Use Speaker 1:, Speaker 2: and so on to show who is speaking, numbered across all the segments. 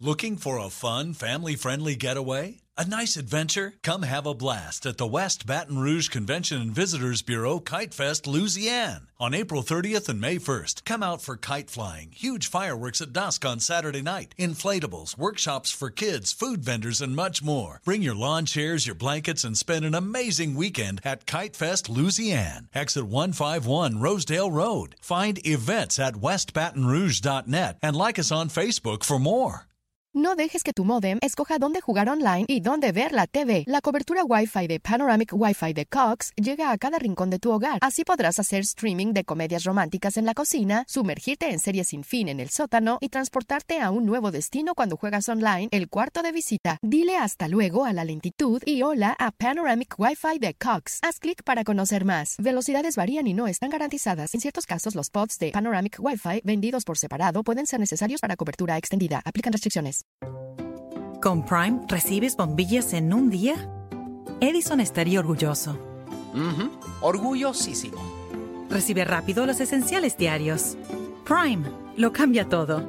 Speaker 1: Looking for a fun, family-friendly getaway? A nice adventure? Come have a blast at the West Baton Rouge Convention and Visitors Bureau Kite Fest, Louisiana. On April 30th and May 1st, come out for kite flying, huge fireworks at dusk on Saturday night, inflatables, workshops for kids, food vendors, and much more. Bring your lawn chairs, your blankets, and spend an amazing weekend at Kite Fest, Louisiana. Exit 151 Rosedale Road. Find events at westbatonrouge.net and like us on Facebook for more.
Speaker 2: No dejes que tu módem escoja dónde jugar online y dónde ver la TV. La cobertura Wi-Fi de Panoramic Wi-Fi de Cox llega a cada rincón de tu hogar. Así podrás hacer streaming de comedias románticas en la cocina, sumergirte en series sin fin en el sótano y transportarte a un nuevo destino cuando juegas online, el cuarto de visita. Dile hasta luego a la lentitud y hola a Panoramic Wi-Fi de Cox. Haz clic para conocer más. Velocidades varían y no están garantizadas. En ciertos casos, los pods de Panoramic Wi-Fi vendidos por separado pueden ser necesarios para cobertura extendida. Aplican restricciones.
Speaker 3: Con Prime recibes bombillas en un día. Edison estaría orgulloso.
Speaker 4: Orgullosísimo.
Speaker 3: Recibe rápido los esenciales diarios. Prime lo cambia todo.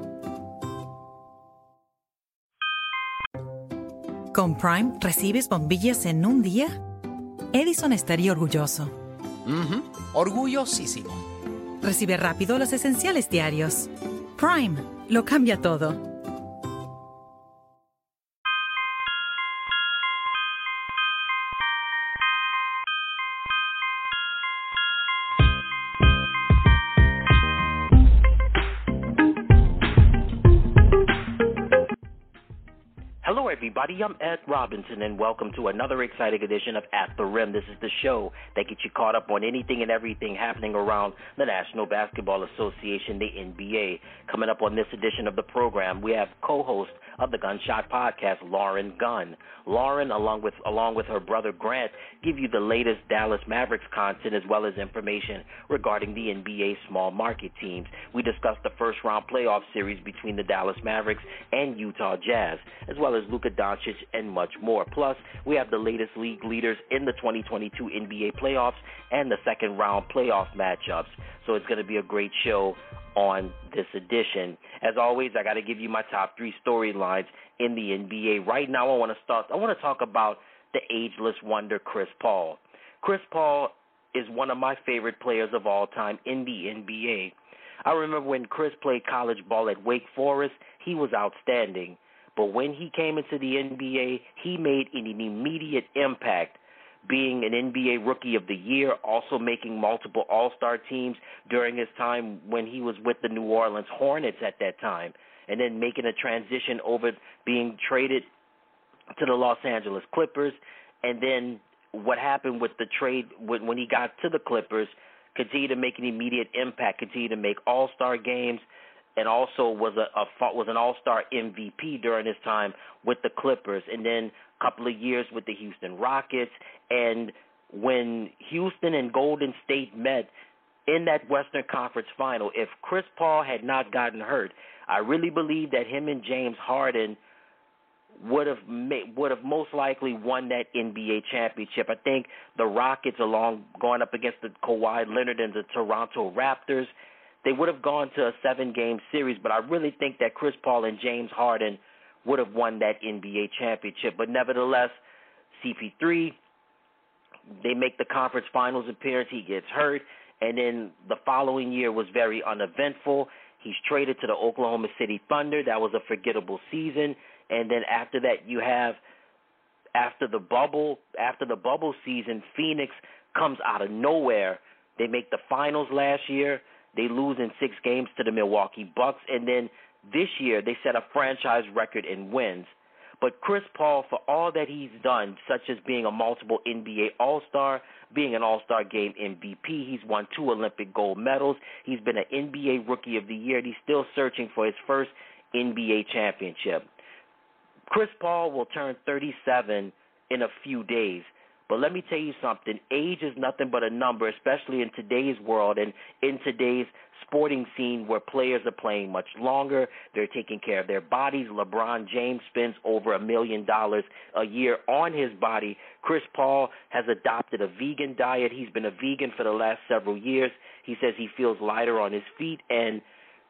Speaker 3: Con Prime recibes bombillas en un día. Edison estaría orgulloso.
Speaker 4: Orgullosísimo.
Speaker 3: Recibe rápido los esenciales diarios. Prime lo cambia todo.
Speaker 5: Hello, everybody. I'm Ed Robinson, and welcome to another exciting edition of At the Rim. This is the show that gets you caught up on anything and everything happening around the National Basketball Association, the NBA. Coming up on this edition of the program, we have co-host of the Gunshot Podcast, Lauren Gunn. Lauren, along with her brother Grant, give you the latest Dallas Mavericks content as well as information regarding the NBA small market teams. We discussed the first-round playoff series between the Dallas Mavericks and Utah Jazz, as well as Luka Doncic and much more. Plus, we have the latest league leaders in the 2022 NBA playoffs and the second-round playoff matchups. So it's going to be a great show on this edition. As always, I got to give you my top three storylines in the NBA. Right now, I want to talk about the ageless wonder, Chris Paul. Chris Paul is one of my favorite players of all time in the NBA. I remember when Chris played college ball at Wake Forest, he was outstanding. But when he came into the NBA, he made an immediate impact, being an NBA Rookie of the Year, also making multiple All-Star teams during his time when he was with the New Orleans Hornets at that time, and then making a transition over being traded to the Los Angeles Clippers. And then what happened with the trade when he got to the Clippers, continued to make an immediate impact, continued to make All-Star games, and also was an All-Star MVP during his time with the Clippers, and then a couple of years with the Houston Rockets. And when Houston and Golden State met in that Western Conference Final, if Chris Paul had not gotten hurt, I really believe that him and James Harden would have most likely won that NBA championship. I think the Rockets, going up against the Kawhi Leonard and the Toronto Raptors, they would have gone to a 7-game series, but I really think that Chris Paul and James Harden would have won that NBA championship. But nevertheless, CP3, they make the conference finals appearance. He gets hurt, and then the following year was very uneventful. He's traded to the Oklahoma City Thunder. That was a forgettable season. And then after that, you have after the bubble season, Phoenix comes out of nowhere. They make the finals last year. They lose in 6 games to the Milwaukee Bucks. And then this year, they set a franchise record in wins. But Chris Paul, for all that he's done, such as being a multiple NBA All-Star, being an All-Star Game MVP, he's won 2 Olympic gold medals. He's been an NBA Rookie of the Year, and he's still searching for his first NBA championship. Chris Paul will turn 37 in a few days. But let me tell you something. Age is nothing but a number, especially in today's world and in today's sporting scene where players are playing much longer. They're taking care of their bodies. LeBron James spends over $1 million a year on his body. Chris Paul has adopted a vegan diet. He's been a vegan for the last several years. He says he feels lighter on his feet, and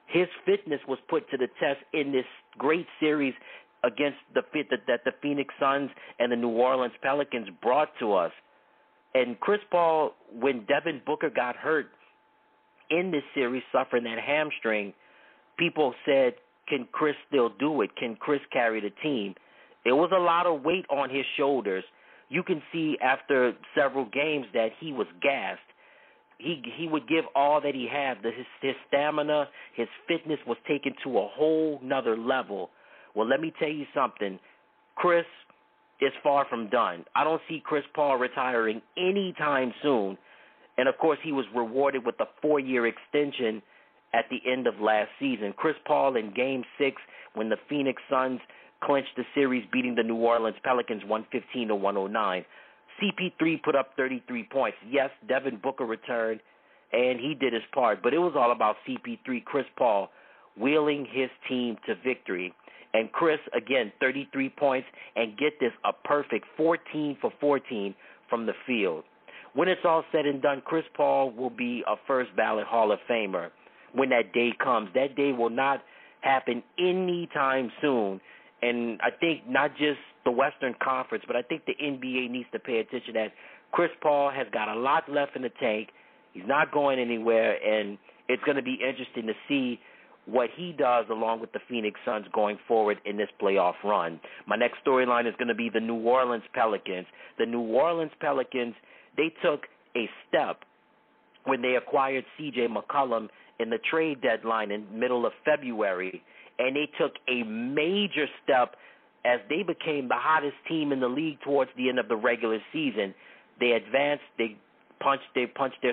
Speaker 5: His fitness was put to the test in this great series against that the Phoenix Suns and the New Orleans Pelicans brought to us. And Chris Paul, when Devin Booker got hurt in this series, suffering that hamstring, people said, can Chris still do it? Can Chris carry the team? It was a lot of weight on his shoulders. You can see after several games that he was gassed. He would give all that he had. His stamina, his fitness was taken to a whole nother level. Well, let me tell you something. Chris is far from done. I don't see Chris Paul retiring anytime soon. And, of course, he was rewarded with a 4-year extension at the end of last season. Chris Paul in Game 6, when the Phoenix Suns clinched the series, beating the New Orleans Pelicans 115-109. CP3 put up 33 points. Yes, Devin Booker returned, and he did his part. But it was all about CP3, Chris Paul, wheeling his team to victory. And Chris, again, 33 points, and get this, a perfect 14 for 14 from the field. When it's all said and done, Chris Paul will be a first-ballot Hall of Famer when that day comes. That day will not happen anytime soon. And I think not just the Western Conference, but I think the NBA needs to pay attention that Chris Paul has got a lot left in the tank. He's not going anywhere, and it's going to be interesting to see what he does along with the Phoenix Suns going forward in this playoff run. My next storyline is going to be the New Orleans Pelicans. The New Orleans Pelicans, they took a step when they acquired C.J. McCollum in the trade deadline in middle of February, and they took a major step as they became the hottest team in the league towards the end of the regular season. They advanced, they punched their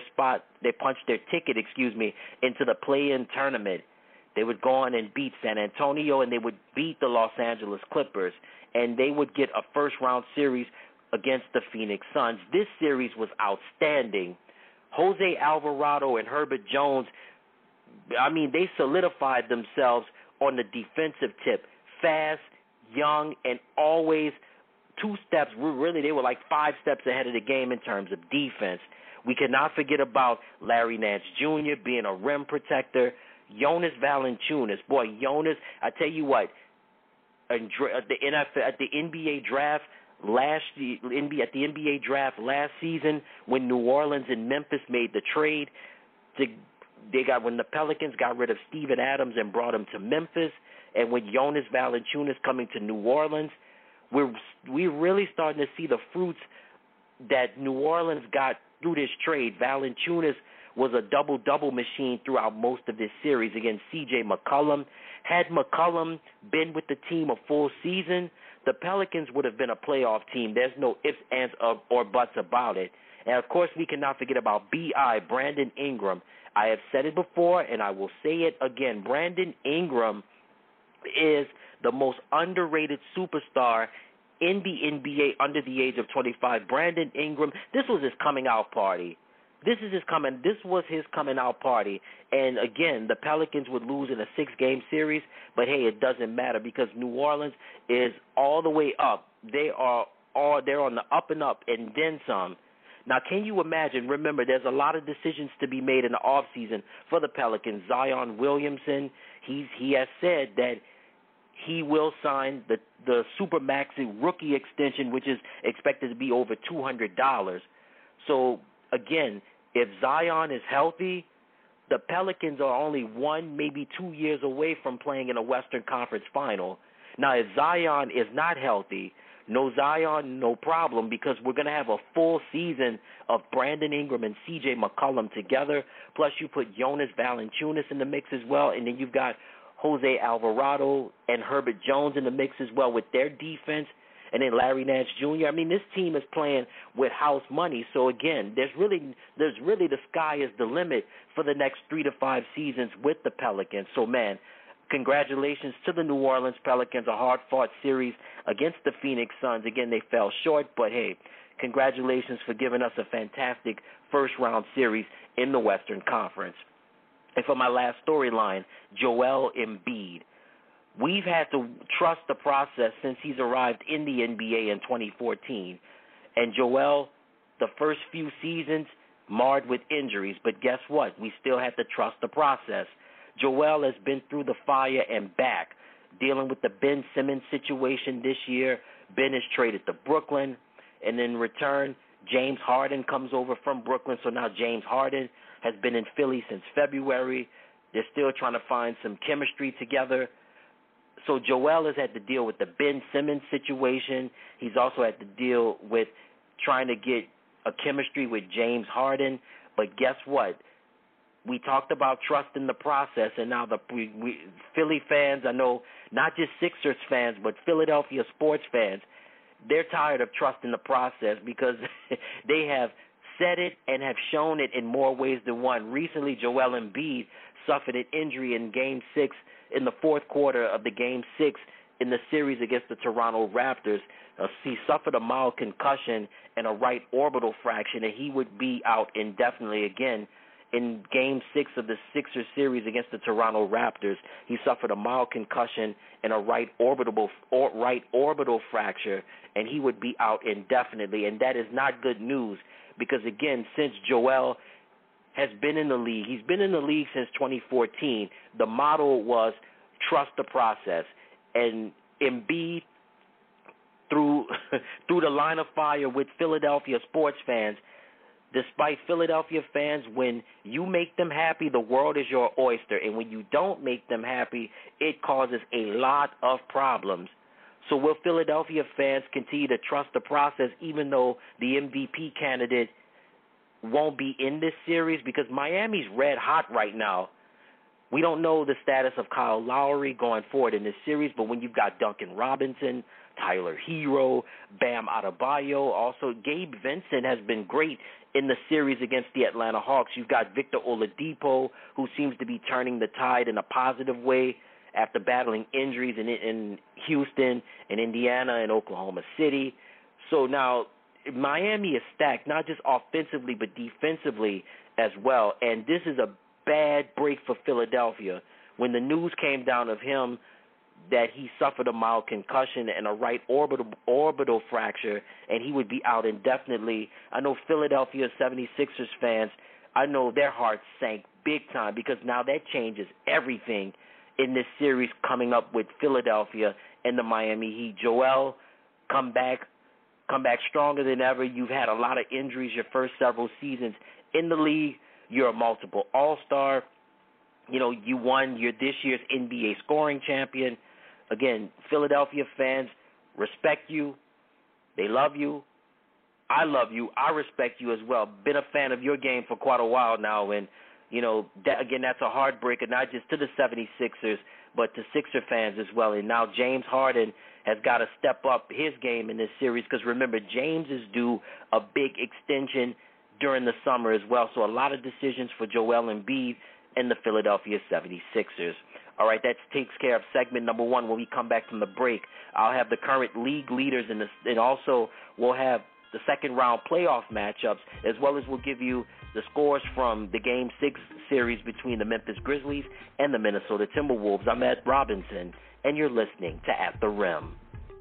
Speaker 5: ticket, into the play-in tournament. They would go on and beat San Antonio, and they would beat the Los Angeles Clippers, and they would get a first-round series against the Phoenix Suns. This series was outstanding. Jose Alvarado and Herbert Jones, they solidified themselves on the defensive tip. Fast, young, and always 2 steps. Really, they were like 5 steps ahead of the game in terms of defense. We cannot forget about Larry Nance Jr. being a rim protector. Jonas Valanciunas. Boy, Jonas, I tell you what, at the NBA draft last season, when New Orleans and Memphis made the trade, when the Pelicans got rid of Steven Adams and brought him to Memphis, and with Jonas Valanciunas coming to New Orleans, we're really starting to see the fruits that New Orleans got through this trade. Valanciunas was a double-double machine throughout most of this series against C.J. McCollum. Had McCollum been with the team a full season, the Pelicans would have been a playoff team. There's no ifs, ands, or buts about it. And, of course, we cannot forget about B.I., Brandon Ingram. I have said it before, and I will say it again. Brandon Ingram is the most underrated superstar in the NBA under the age of 25. Brandon Ingram, this was his coming-out party. This was his coming-out party. And, again, the Pelicans would lose in a 6-game series, but, hey, it doesn't matter because New Orleans is all the way up. They're on the up and up and then some. Now, can you imagine? Remember, there's a lot of decisions to be made in the offseason for the Pelicans. Zion Williamson, he has said that he will sign the Supermax rookie extension, which is expected to be over $200. So, again, if Zion is healthy, the Pelicans are only 1, maybe 2 years away from playing in a Western Conference final. Now, if Zion is not healthy, no Zion, no problem, because we're going to have a full season of Brandon Ingram and C.J. McCollum together. Plus, you put Jonas Valanciunas in the mix as well, and then you've got Jose Alvarado and Herbert Jones in the mix as well with their defense, and then Larry Nance Jr. This team is playing with house money. So, again, there's really the sky is the limit for the next 3 to 5 seasons with the Pelicans. So, man, congratulations to the New Orleans Pelicans, a hard-fought series against the Phoenix Suns. Again, they fell short, but, hey, congratulations for giving us a fantastic first-round series in the Western Conference. And for my last storyline, Joel Embiid. We've had to trust the process since he's arrived in the NBA in 2014. And Joel, the first few seasons, marred with injuries. But guess what? We still had to trust the process. Joel has been through the fire and back, dealing with the Ben Simmons situation this year. Ben is traded to Brooklyn, and in return, James Harden comes over from Brooklyn. So now James Harden has been in Philly since February. They're still trying to find some chemistry together. So Joel has had to deal with the Ben Simmons situation. He's also had to deal with trying to get a chemistry with James Harden. But guess what? We talked about trust in the process, and now we Philly fans, I know, not just Sixers fans, but Philadelphia sports fans, they're tired of trust in the process because they have said it and have shown it in more ways than one. Recently, Joel Embiid suffered an injury in Game 6, in the fourth quarter of the Game 6 in the series against the Toronto Raptors. He suffered a mild concussion and a right orbital fracture, and he would be out indefinitely again. In Game 6 of the Sixers series against the Toronto Raptors, he suffered a mild concussion and a right orbital fracture, and he would be out indefinitely. And that is not good news because, again, since Joel has been in the league, he's been in the league since 2014. The motto was trust the process. And Embiid, through the line of fire with Philadelphia sports fans, despite Philadelphia fans, when you make them happy, the world is your oyster. And when you don't make them happy, it causes a lot of problems. So will Philadelphia fans continue to trust the process even though the MVP candidate won't be in this series? Because Miami's red hot right now. We don't know the status of Kyle Lowry going forward in this series, but when you've got Duncan Robinson, Tyler Hero, Bam Adebayo, also Gabe Vincent has been great in the series against the Atlanta Hawks. You've got Victor Oladipo, who seems to be turning the tide in a positive way after battling injuries in Houston and Indiana and Oklahoma City. So now Miami is stacked, not just offensively but defensively as well. And this is a bad break for Philadelphia. When the news came down of him that he suffered a mild concussion and a right orbital fracture, and he would be out indefinitely, I know Philadelphia 76ers fans, I know their hearts sank big time because now that changes everything in this series coming up with Philadelphia and the Miami Heat. Joel, come back stronger than ever. You've had a lot of injuries your first several seasons in the league. You're a multiple all-star. You know, you won this year's NBA scoring champion. Again, Philadelphia fans respect you. They love you. I love you. I respect you as well. Been a fan of your game for quite a while now. And, you know, that's a heartbreaker, not just to the 76ers, but to Sixer fans as well. And now James Harden has got to step up his game in this series because, remember, James is due a big extension during the summer as well. So a lot of decisions for Joel Embiid and the Philadelphia 76ers. All right, that takes care of segment number one. When we come back from the break, I'll have the current league leaders and also we'll have the second-round playoff matchups, as well as we'll give you the scores from the Game 6 series between the Memphis Grizzlies and the Minnesota Timberwolves. I'm Ed Robinson, and you're listening to At the Rim.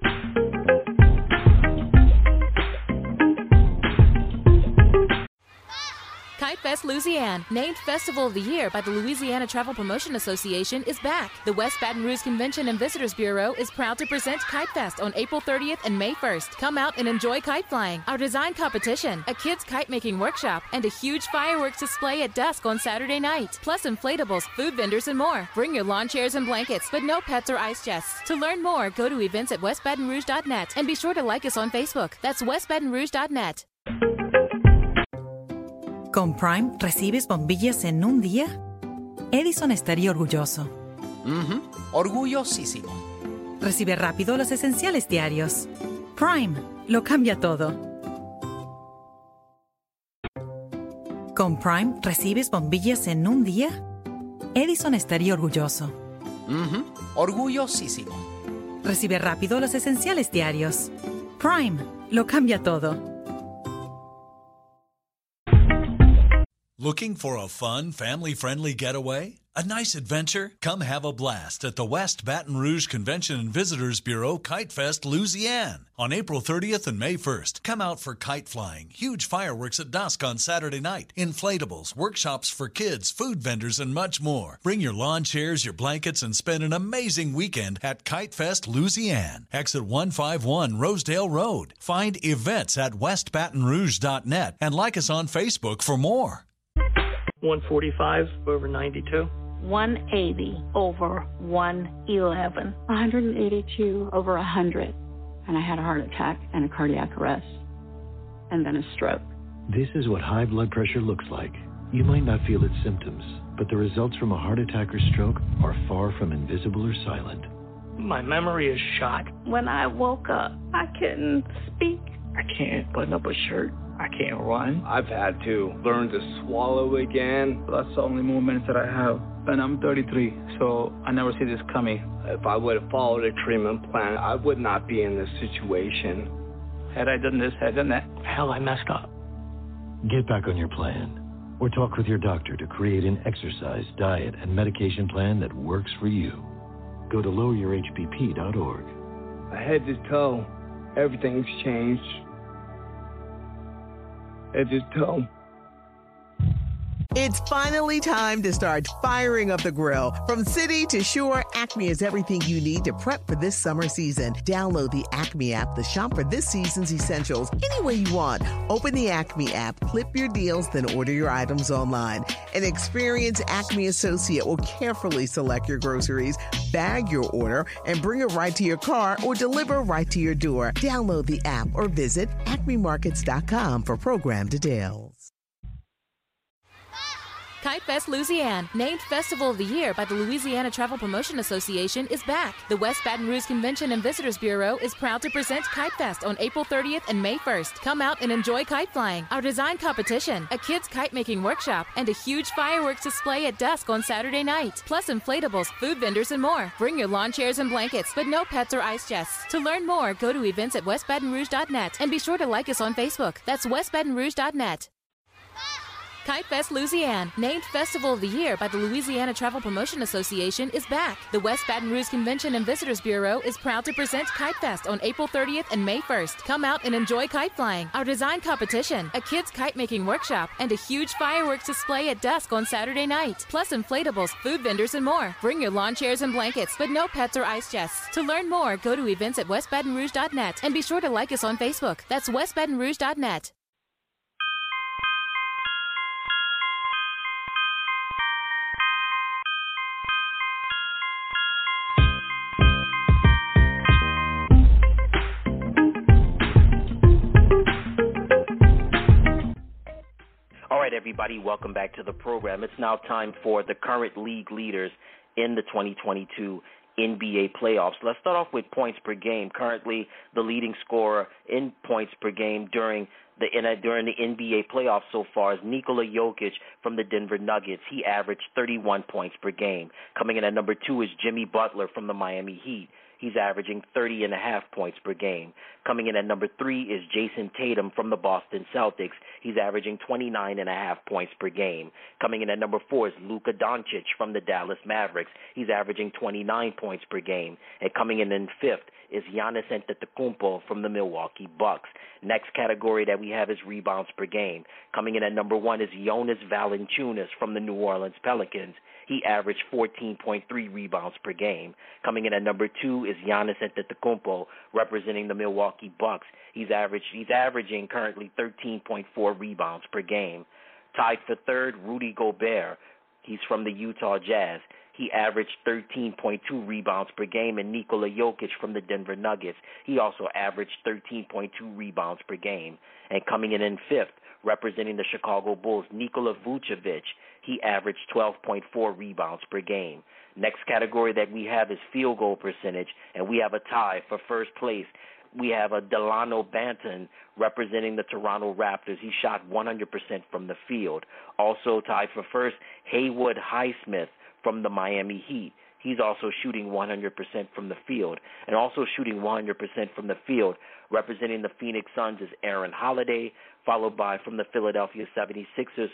Speaker 4: Kite Fest Louisiana, named Festival of the Year by the Louisiana Travel Promotion Association, is back. The West Baton Rouge Convention and Visitors Bureau is proud to present Kite Fest on April 30th and May 1st. Come out and enjoy kite flying, our design competition, a kids' kite-making workshop, and a huge fireworks display at dusk on Saturday night. Plus inflatables, food vendors, and more. Bring your lawn chairs and blankets, but no pets or ice chests. To learn more, go to events at westbatonrouge.net and be sure to like us on Facebook. That's westbatonrouge.net.
Speaker 3: Con Prime, ¿recibes bombillas en un día? Edison estaría orgulloso.
Speaker 6: Orgullosísimo.
Speaker 3: Recibe rápido los esenciales diarios. Prime, lo cambia todo. Con Prime, ¿recibes bombillas en un día? Edison estaría orgulloso.
Speaker 6: Orgullosísimo.
Speaker 3: Recibe rápido los esenciales diarios. Prime, lo cambia todo.
Speaker 1: Looking for a fun, family-friendly getaway? A nice adventure? Come have a blast at the West Baton Rouge Convention and Visitors Bureau Kite Fest Louisiana. On April 30th and May 1st, come out for kite flying, huge fireworks at dusk on Saturday night, inflatables, workshops for kids, food vendors, and much more. Bring your lawn chairs, your blankets, and spend an amazing weekend at Kite Fest Louisiana. Exit 151 Rosedale Road. Find events at westbatonrouge.net and like us on Facebook for more.
Speaker 6: 145 over 92.
Speaker 7: 180 over 111.
Speaker 8: 182 over 100. And I had a heart attack and a cardiac arrest. And then a stroke.
Speaker 9: This is what high blood pressure looks like. You might not feel its symptoms, but the results from a heart attack or stroke are far from invisible or silent.
Speaker 6: My memory is shot.
Speaker 7: When I woke up, I couldn't speak.
Speaker 6: I can't button up a shirt. I can't run.
Speaker 10: I've had to learn to swallow again.
Speaker 11: That's the only moments that I have. And I'm 33, so I never see this coming.
Speaker 10: If I would have followed a treatment plan, I would not be in this situation.
Speaker 11: Had I done this, had I done that,
Speaker 6: hell, I messed up.
Speaker 9: Get back on your plan, or talk with your doctor to create an exercise, diet, and medication plan that works for you. Go to loweryourhbp.org.
Speaker 10: Head to toe, everything's changed. Head to toe.
Speaker 12: It's finally time to start firing up the grill. From city to shore, Acme is everything you need to prep for this summer season. Download the Acme app to shop for this season's essentials any way you want. Open the Acme app, clip your deals, then order your items online. An experienced Acme associate will carefully select your groceries, bag your order, and bring it right to your car or deliver right to your door. Download the app or visit acmemarkets.com for program details.
Speaker 4: Kite Fest Louisiana, named Festival of the Year by the Louisiana Travel Promotion Association, is back. The West Baton Rouge Convention and Visitors Bureau is proud to present Kite Fest on April 30th and May 1st. Come out and enjoy kite flying, our design competition, a kids' kite-making workshop, and a huge fireworks display at dusk on Saturday night. Plus inflatables, food vendors, and more. Bring your lawn chairs and blankets, but no pets or ice chests. To learn more, go to events at westbatonrouge.net and be sure to like us on Facebook. That's westbatonrouge.net. Kite Fest Louisiana, named Festival of the Year by the Louisiana Travel Promotion Association, is back. The West Baton Rouge Convention and Visitors Bureau is proud to present Kite Fest on April 30th and May 1st. Come out and enjoy kite flying, our design competition, a kids' kite-making workshop, and a huge fireworks display at dusk on Saturday night. Plus inflatables, food vendors, and more. Bring your lawn chairs and blankets, but no pets or ice chests. To learn more, go to events at westbatonrouge.net and be sure to like us on Facebook. That's westbatonrouge.net.
Speaker 5: All right, everybody, welcome back to the program. It's now time for the current league leaders in the 2022 NBA playoffs. Let's start off with points per game. Currently, the leading scorer in points per game during the NBA playoffs so far is Nikola Jokic from the Denver Nuggets. He averaged 31 points per game. Coming in at number 2 is Jimmy Butler from the Miami Heat. He's averaging 30.5 points per game. Coming in at number 3 is Jason Tatum from the Boston Celtics. He's averaging 29.5 points per game. Coming in at number 4 is Luka Doncic from the Dallas Mavericks. He's averaging 29 points per game. And coming in 5th is Giannis Antetokounmpo from the Milwaukee Bucks. Next category that we have is rebounds per game. Coming in at number 1 is Jonas Valanciunas from the New Orleans Pelicans. He averaged 14.3 rebounds per game. Coming in at number 2 is Giannis Antetokounmpo, representing the Milwaukee Bucks. He's averaging currently 13.4 rebounds per game. Tied for 3rd, Rudy Gobert. He's from the Utah Jazz. He averaged 13.2 rebounds per game. And Nikola Jokic from the Denver Nuggets. He also averaged 13.2 rebounds per game. And coming in 5th, representing the Chicago Bulls, Nikola Vucevic. He averaged 12.4 rebounds per game. Next category that we have is field goal percentage, and we have a tie for first place. We have a Delano Banton representing the Toronto Raptors. He shot 100% from the field. Also tied for first, Haywood Highsmith from the Miami Heat. He's also shooting 100% from the field. And also shooting 100% from the field, representing the Phoenix Suns, is Aaron Holiday, followed by from the Philadelphia 76ers,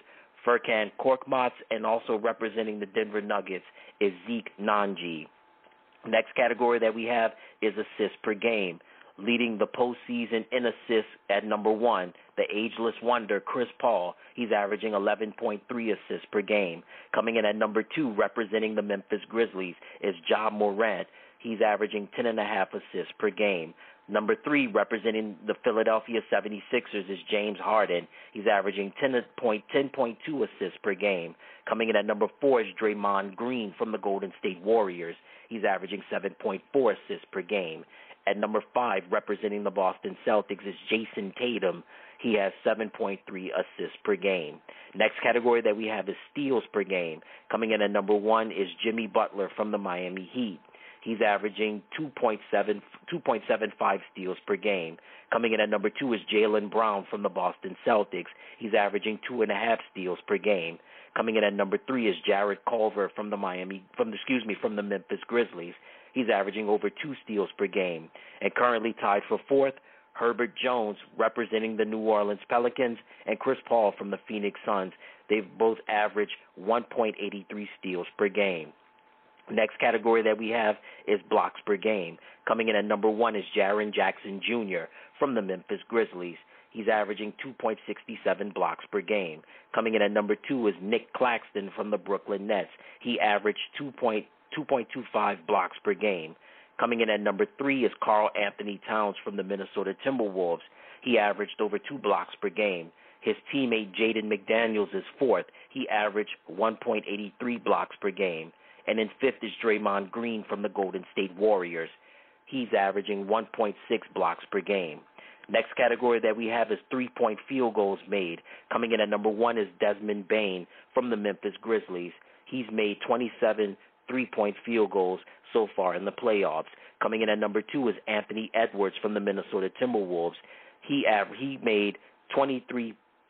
Speaker 5: Furkan Korkmaz, and also representing the Denver Nuggets is Zeke Nnaji. Next category that we have is assists per game. Leading the postseason in assists at number 1, the ageless wonder, Chris Paul. He's averaging 11.3 assists per game. Coming in at number 2, representing the Memphis Grizzlies, is Ja Morant. He's averaging 10.5 assists per game. Number 3, representing the Philadelphia 76ers, is James Harden. He's averaging 10.2 assists per game. Coming in at number 4 is Draymond Green from the Golden State Warriors. He's averaging 7.4 assists per game. At number 5, representing the Boston Celtics, is Jason Tatum. He has 7.3 assists per game. Next category that we have is steals per game. Coming in at number 1 is Jimmy Butler from the Miami Heat. He's averaging 2.75 steals per game. Coming in at number 2 is Jaylen Brown from the Boston Celtics. He's averaging 2.5 steals per game. Coming in at number 3 is Jarrett Culver from the Memphis Grizzlies. He's averaging over 2 steals per game. And currently tied for 4th, Herbert Jones, representing the New Orleans Pelicans, and Chris Paul from the Phoenix Suns. They've both averaged 1.83 steals per game. Next category that we have is blocks per game. Coming in at number 1 is Jaren Jackson Jr. from the Memphis Grizzlies. He's averaging 2.67 blocks per game. Coming in at number 2 is Nick Claxton from the Brooklyn Nets. He averaged 2.25 blocks per game. Coming in at number 3 is Karl Anthony Towns from the Minnesota Timberwolves. He averaged over 2 blocks per game. His teammate Jaden McDaniels is 4th. He averaged 1.83 blocks per game. And in 5th is Draymond Green from the Golden State Warriors. He's averaging 1.6 blocks per game. Next category that we have is 3-point field goals made. Coming in at number 1 is Desmond Bane from the Memphis Grizzlies. He's made 27 3-point field goals so far in the playoffs. Coming in at number 2 is Anthony Edwards from the Minnesota Timberwolves. He made 23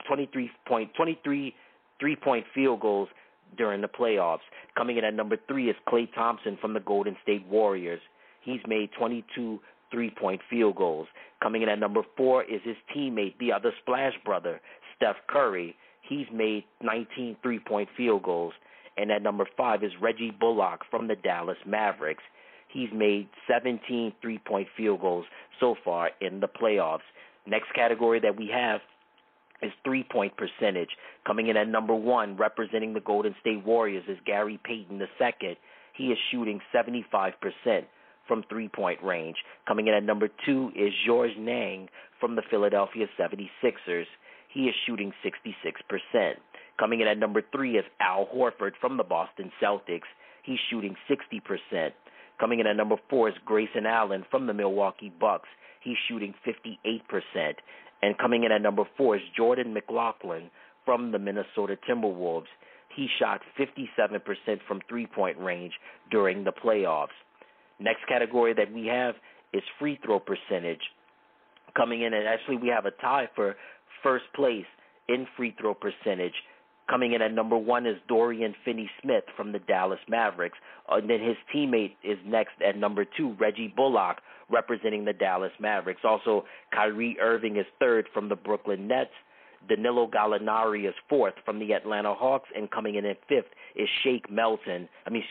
Speaker 5: 3-point field goals during the playoffs. Coming in at number 3 is Klay Thompson from the Golden State Warriors. He's made 22 3-point field goals. Coming in at number 4 is his teammate, the other Splash brother, Steph Curry. He's made 19 3-point field goals. And at number 5 is Reggie Bullock from the Dallas Mavericks. He's made 17 3-point field goals so far in the playoffs. Next category that we have is 3-point percentage. Coming in at number 1, representing the Golden State Warriors, is Gary Payton II. He is shooting 75% from 3-point range. Coming in at number 2 is Georges Niang from the Philadelphia 76ers. He is shooting 66%. Coming in at number 3 is Al Horford from the Boston Celtics. He's shooting 60%. Coming in at number 4 is Grayson Allen from the Milwaukee Bucks. He's shooting 58%. And coming in at number 4 is Jordan McLaughlin from the Minnesota Timberwolves. He shot 57% from 3-point range during the playoffs. Next category that we have is free throw percentage. Coming in, and actually we have a tie for first place in free throw percentage. Coming in at number 1 is Dorian Finney-Smith from the Dallas Mavericks. And then his teammate is next at number 2, Reggie Bullock, representing the Dallas Mavericks. Also, Kyrie Irving is 3rd from the Brooklyn Nets. Danilo Gallinari is 4th from the Atlanta Hawks. And coming in at 5th is Shake Milton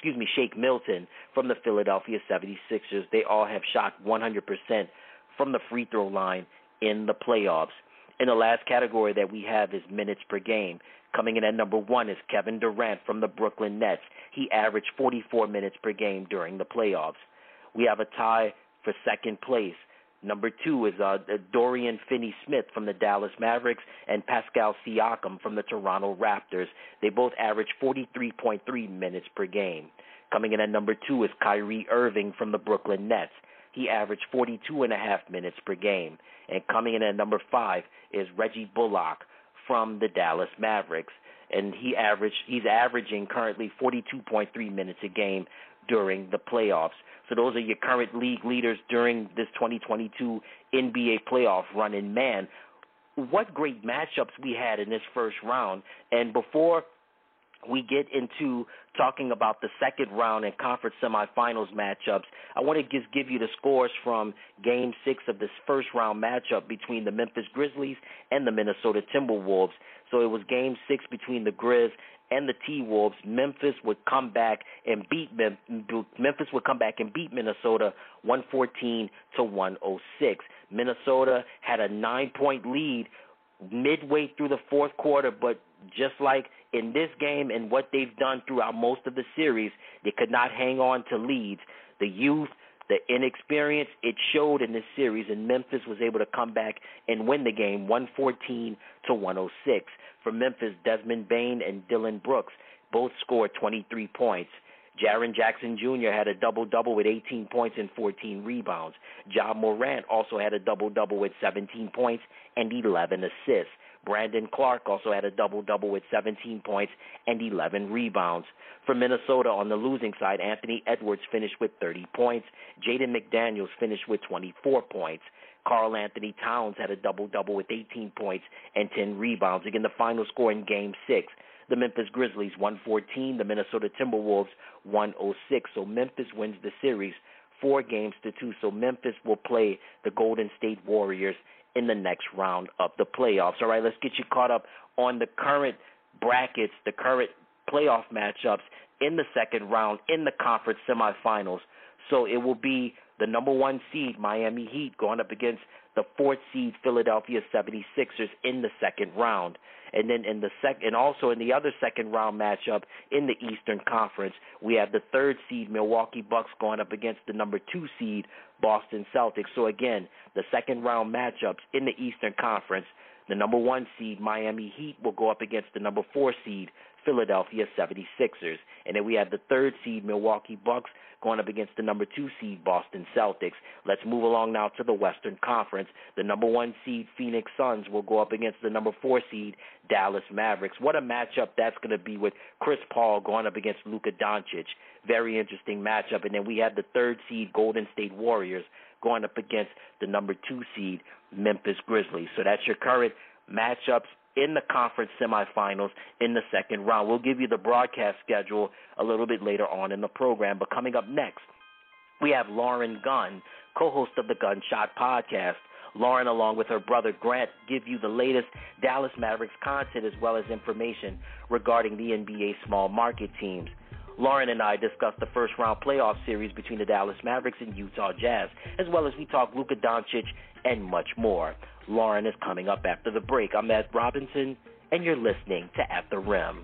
Speaker 5: from the Philadelphia 76ers. They all have shot 100% from the free throw line in the playoffs. And the last category that we have is minutes per game. Coming in at number 1 is Kevin Durant from the Brooklyn Nets. He averaged 44 minutes per game during the playoffs. We have a tie for second place. Number 2 is Dorian Finney-Smith from the Dallas Mavericks and Pascal Siakam from the Toronto Raptors. They both average 43.3 minutes per game. Coming in at number 2 is Kyrie Irving from the Brooklyn Nets. He averaged 42.5 minutes per game. And coming in at number 5 is Reggie Bullock from the Dallas Mavericks. And he's averaging currently 42.3 minutes a game during the playoffs. So those are your current league leaders during this 2022 NBA playoff run. And, man, what great matchups we had in this first round. And before we get into talking about the second round and conference semifinals matchups, I want to just give you the scores from Game 6 of this first round matchup between the Memphis Grizzlies and the Minnesota Timberwolves. So it was Game 6 between the Grizz and the T-Wolves. Memphis would come back and beat Minnesota 114-106. Minnesota had a 9-point lead midway through the fourth quarter, but just like in this game and what they've done throughout most of the series, they could not hang on to leads. The youth, the inexperience, it showed in this series, and Memphis was able to come back and win the game 114-106. For Memphis, Desmond Bane and Dylan Brooks both scored 23 points. Jaren Jackson Jr. had a double-double with 18 points and 14 rebounds. Ja Morant also had a double-double with 17 points and 11 assists. Brandon Clark also had a double-double with 17 points and 11 rebounds. For Minnesota, on the losing side, Anthony Edwards finished with 30 points. Jaden McDaniels finished with 24 points. Karl Anthony Towns had a double-double with 18 points and 10 rebounds. Again, the final score in Game 6, the Memphis Grizzlies 114, the Minnesota Timberwolves 106. So Memphis wins the series 4-2. So Memphis will play the Golden State Warriors in the next round of the playoffs. All right, let's get you caught up on the current brackets, the current playoff matchups in the second round in the conference semifinals. So it will be the number 1 seed, Miami Heat, going up against the 4th seed, Philadelphia 76ers, in the second round. And then also in the other second round matchup in the Eastern Conference, we have the 3rd seed, Milwaukee Bucks, going up against the number 2 seed, Boston Celtics. So again, the second round matchups in the Eastern Conference, the number 1 seed, Miami Heat, will go up against the number 4 seed, Philadelphia 76ers. And then we have the 3rd seed, Milwaukee Bucks, going up against the number 2 seed, Boston Celtics. Let's move along now to the Western Conference. The number 1 seed, Phoenix Suns, will go up against the number 4 seed, Dallas Mavericks. What a matchup that's going to be, with Chris Paul going up against Luka Doncic. Very interesting matchup. And then we have the 3rd seed, Golden State Warriors, going up against the number 2 seed, Memphis Grizzlies. So that's your current matchups in the conference semifinals in the second round. We'll give you the broadcast schedule a little bit later on in the program. But coming up next, we have Lauren Gunn, co-host of the Gunshot Podcast. Lauren, along with her brother Grant, give you the latest Dallas Mavericks content as well as information regarding the NBA small market teams. Lauren and I discussed the first-round playoff series between the Dallas Mavericks and Utah Jazz, as well as we talk Luka Doncic and much more. Lauren is coming up after the break. I'm Ed Robinson, and you're listening to At the Rim.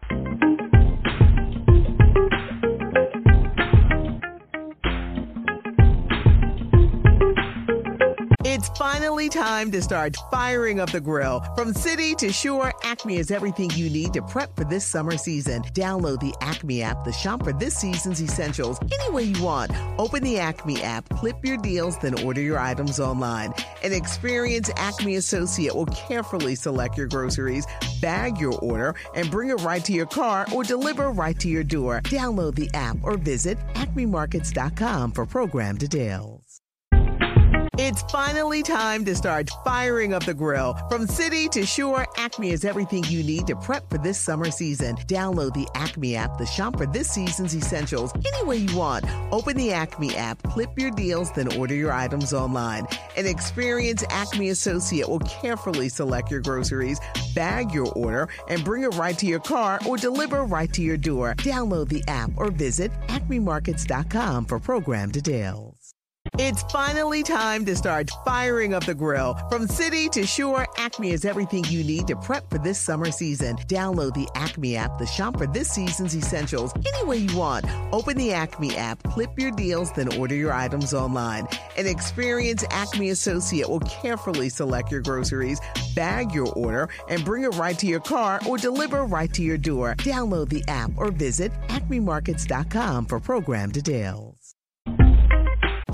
Speaker 12: It's finally time to start firing up the grill. From city to shore, Acme is everything you need to prep for this summer season. Download the Acme app to shop for this season's essentials any way you want. Open the Acme app, clip your deals, then order your items online. An experienced Acme associate will carefully select your groceries, bag your order, and bring it right to your car or deliver right to your door. Download the app or visit acmemarkets.com for program details. It's finally time to start firing up the grill. From city to shore, Acme is everything you need to prep for this summer season. Download the Acme app to shop for this season's essentials any way you want. Open the Acme app, clip your deals, then order your items online. An experienced Acme associate will carefully select your groceries, bag your order, and bring it right to your car or deliver right to your door. Download the app or visit acmemarkets.com for program details. It's finally time to start firing up the grill. From city to shore, Acme is everything you need to prep for this summer season. Download the Acme app to shop for this season's essentials any way you want. Open the Acme app, clip your deals, then order your items online. An experienced Acme associate will carefully select your groceries, bag your order, and bring it right to your car or deliver right to your door. Download the app or visit acmemarkets.com for program details.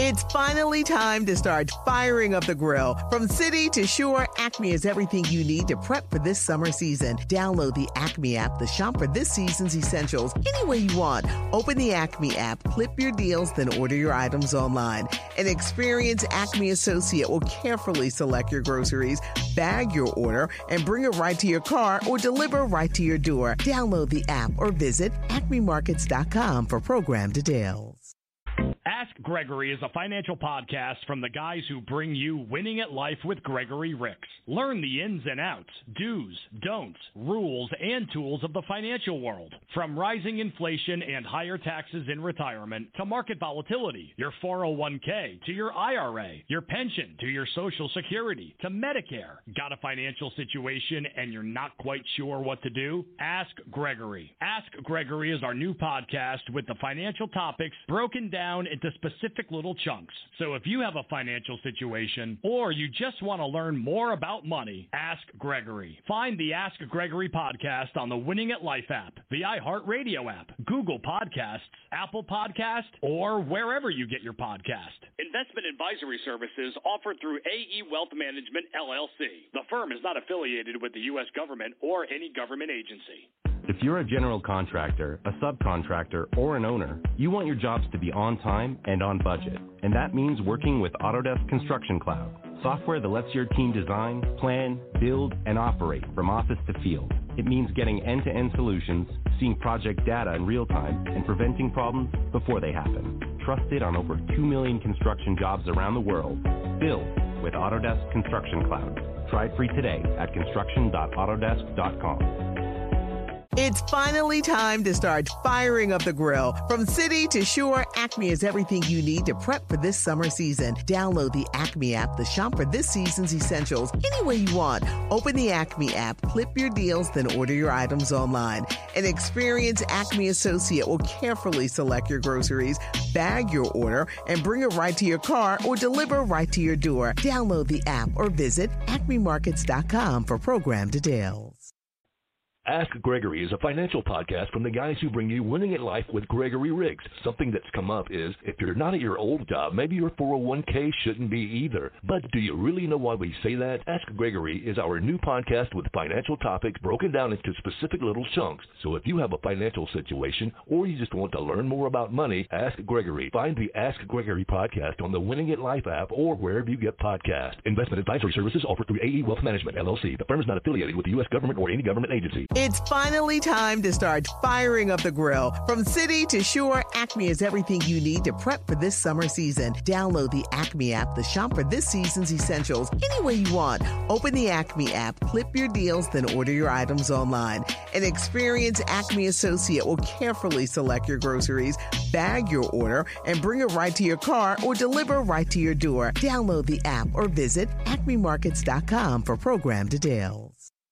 Speaker 12: It's finally time to start firing up the grill. From city to shore, Acme has everything you need to prep for this summer season. Download the Acme app to shop for this season's essentials any way you want. Open the Acme app, clip your deals, then order your items online. An experienced Acme associate will carefully select your groceries, bag your order, and bring it right to your car or deliver right to your door. Download the app or visit acmemarkets.com for program details.
Speaker 13: Ask Gregory is a financial podcast from the guys who bring you Winning at Life with Gregory Ricks. Learn the ins and outs, do's, don'ts, rules, and tools of the financial world. From rising inflation and higher taxes in retirement to market volatility, your 401k to your IRA, your pension to your Social Security to Medicare. Got a financial situation and you're not quite sure what to do? Ask Gregory. Ask Gregory is our new podcast with the financial topics broken down into specific little chunks. So if you have a financial situation or you just want to learn more about money, ask Gregory. Find the Ask Gregory podcast on the Winning at Life app, the iHeartRadio app, Google Podcasts, Apple Podcasts, or wherever you get your podcast. Investment advisory services offered through AE Wealth Management, LLC. The firm is not affiliated with the U.S. government or any government agency.
Speaker 14: If you're a general contractor, a subcontractor, or an owner, you want your jobs to be on time and on budget. And that means working with Autodesk Construction Cloud, software that lets your team design, plan, build, and operate from office to field. It means getting end-to-end solutions, seeing project data in real time, and preventing problems before they happen. Trusted on over 2 million construction jobs around the world. Build with Autodesk Construction Cloud. Try it free today at construction.autodesk.com.
Speaker 12: It's finally time to start firing up the grill. From city to shore, Acme has everything you need to prep for this summer season. Download the Acme app to shop for this season's essentials any way you want. Open the Acme app, clip your deals, then order your items online. An experienced Acme associate will carefully select your groceries, bag your order, and bring it right to your car or deliver right to your door. Download the app or visit acmemarkets.com for program details.
Speaker 15: Ask Gregory is a financial podcast from the guys who bring you Winning at Life with Gregory Riggs. Something that's come up is, if you're not at your old job, maybe your 401k shouldn't be either. But do you really know why we say that? Ask Gregory is our new podcast with financial topics broken down into specific little chunks. So if you have a financial situation or you just want to learn more about money, ask Gregory. Find the Ask Gregory podcast on the Winning at Life app or wherever you get podcasts. Investment advisory services offered through AE Wealth Management, LLC. The firm is not affiliated with the U.S. government or any government agency.
Speaker 12: It's finally time to start firing up the grill. From city to shore, Acme has everything you need to prep for this summer season. Download the Acme app to shop for this season's essentials any way you want. Open the Acme app, clip your deals, then order your items online. An experienced Acme associate will carefully select your groceries, bag your order, and bring it right to your car or deliver right to your door. Download the app or visit acmemarkets.com for program details.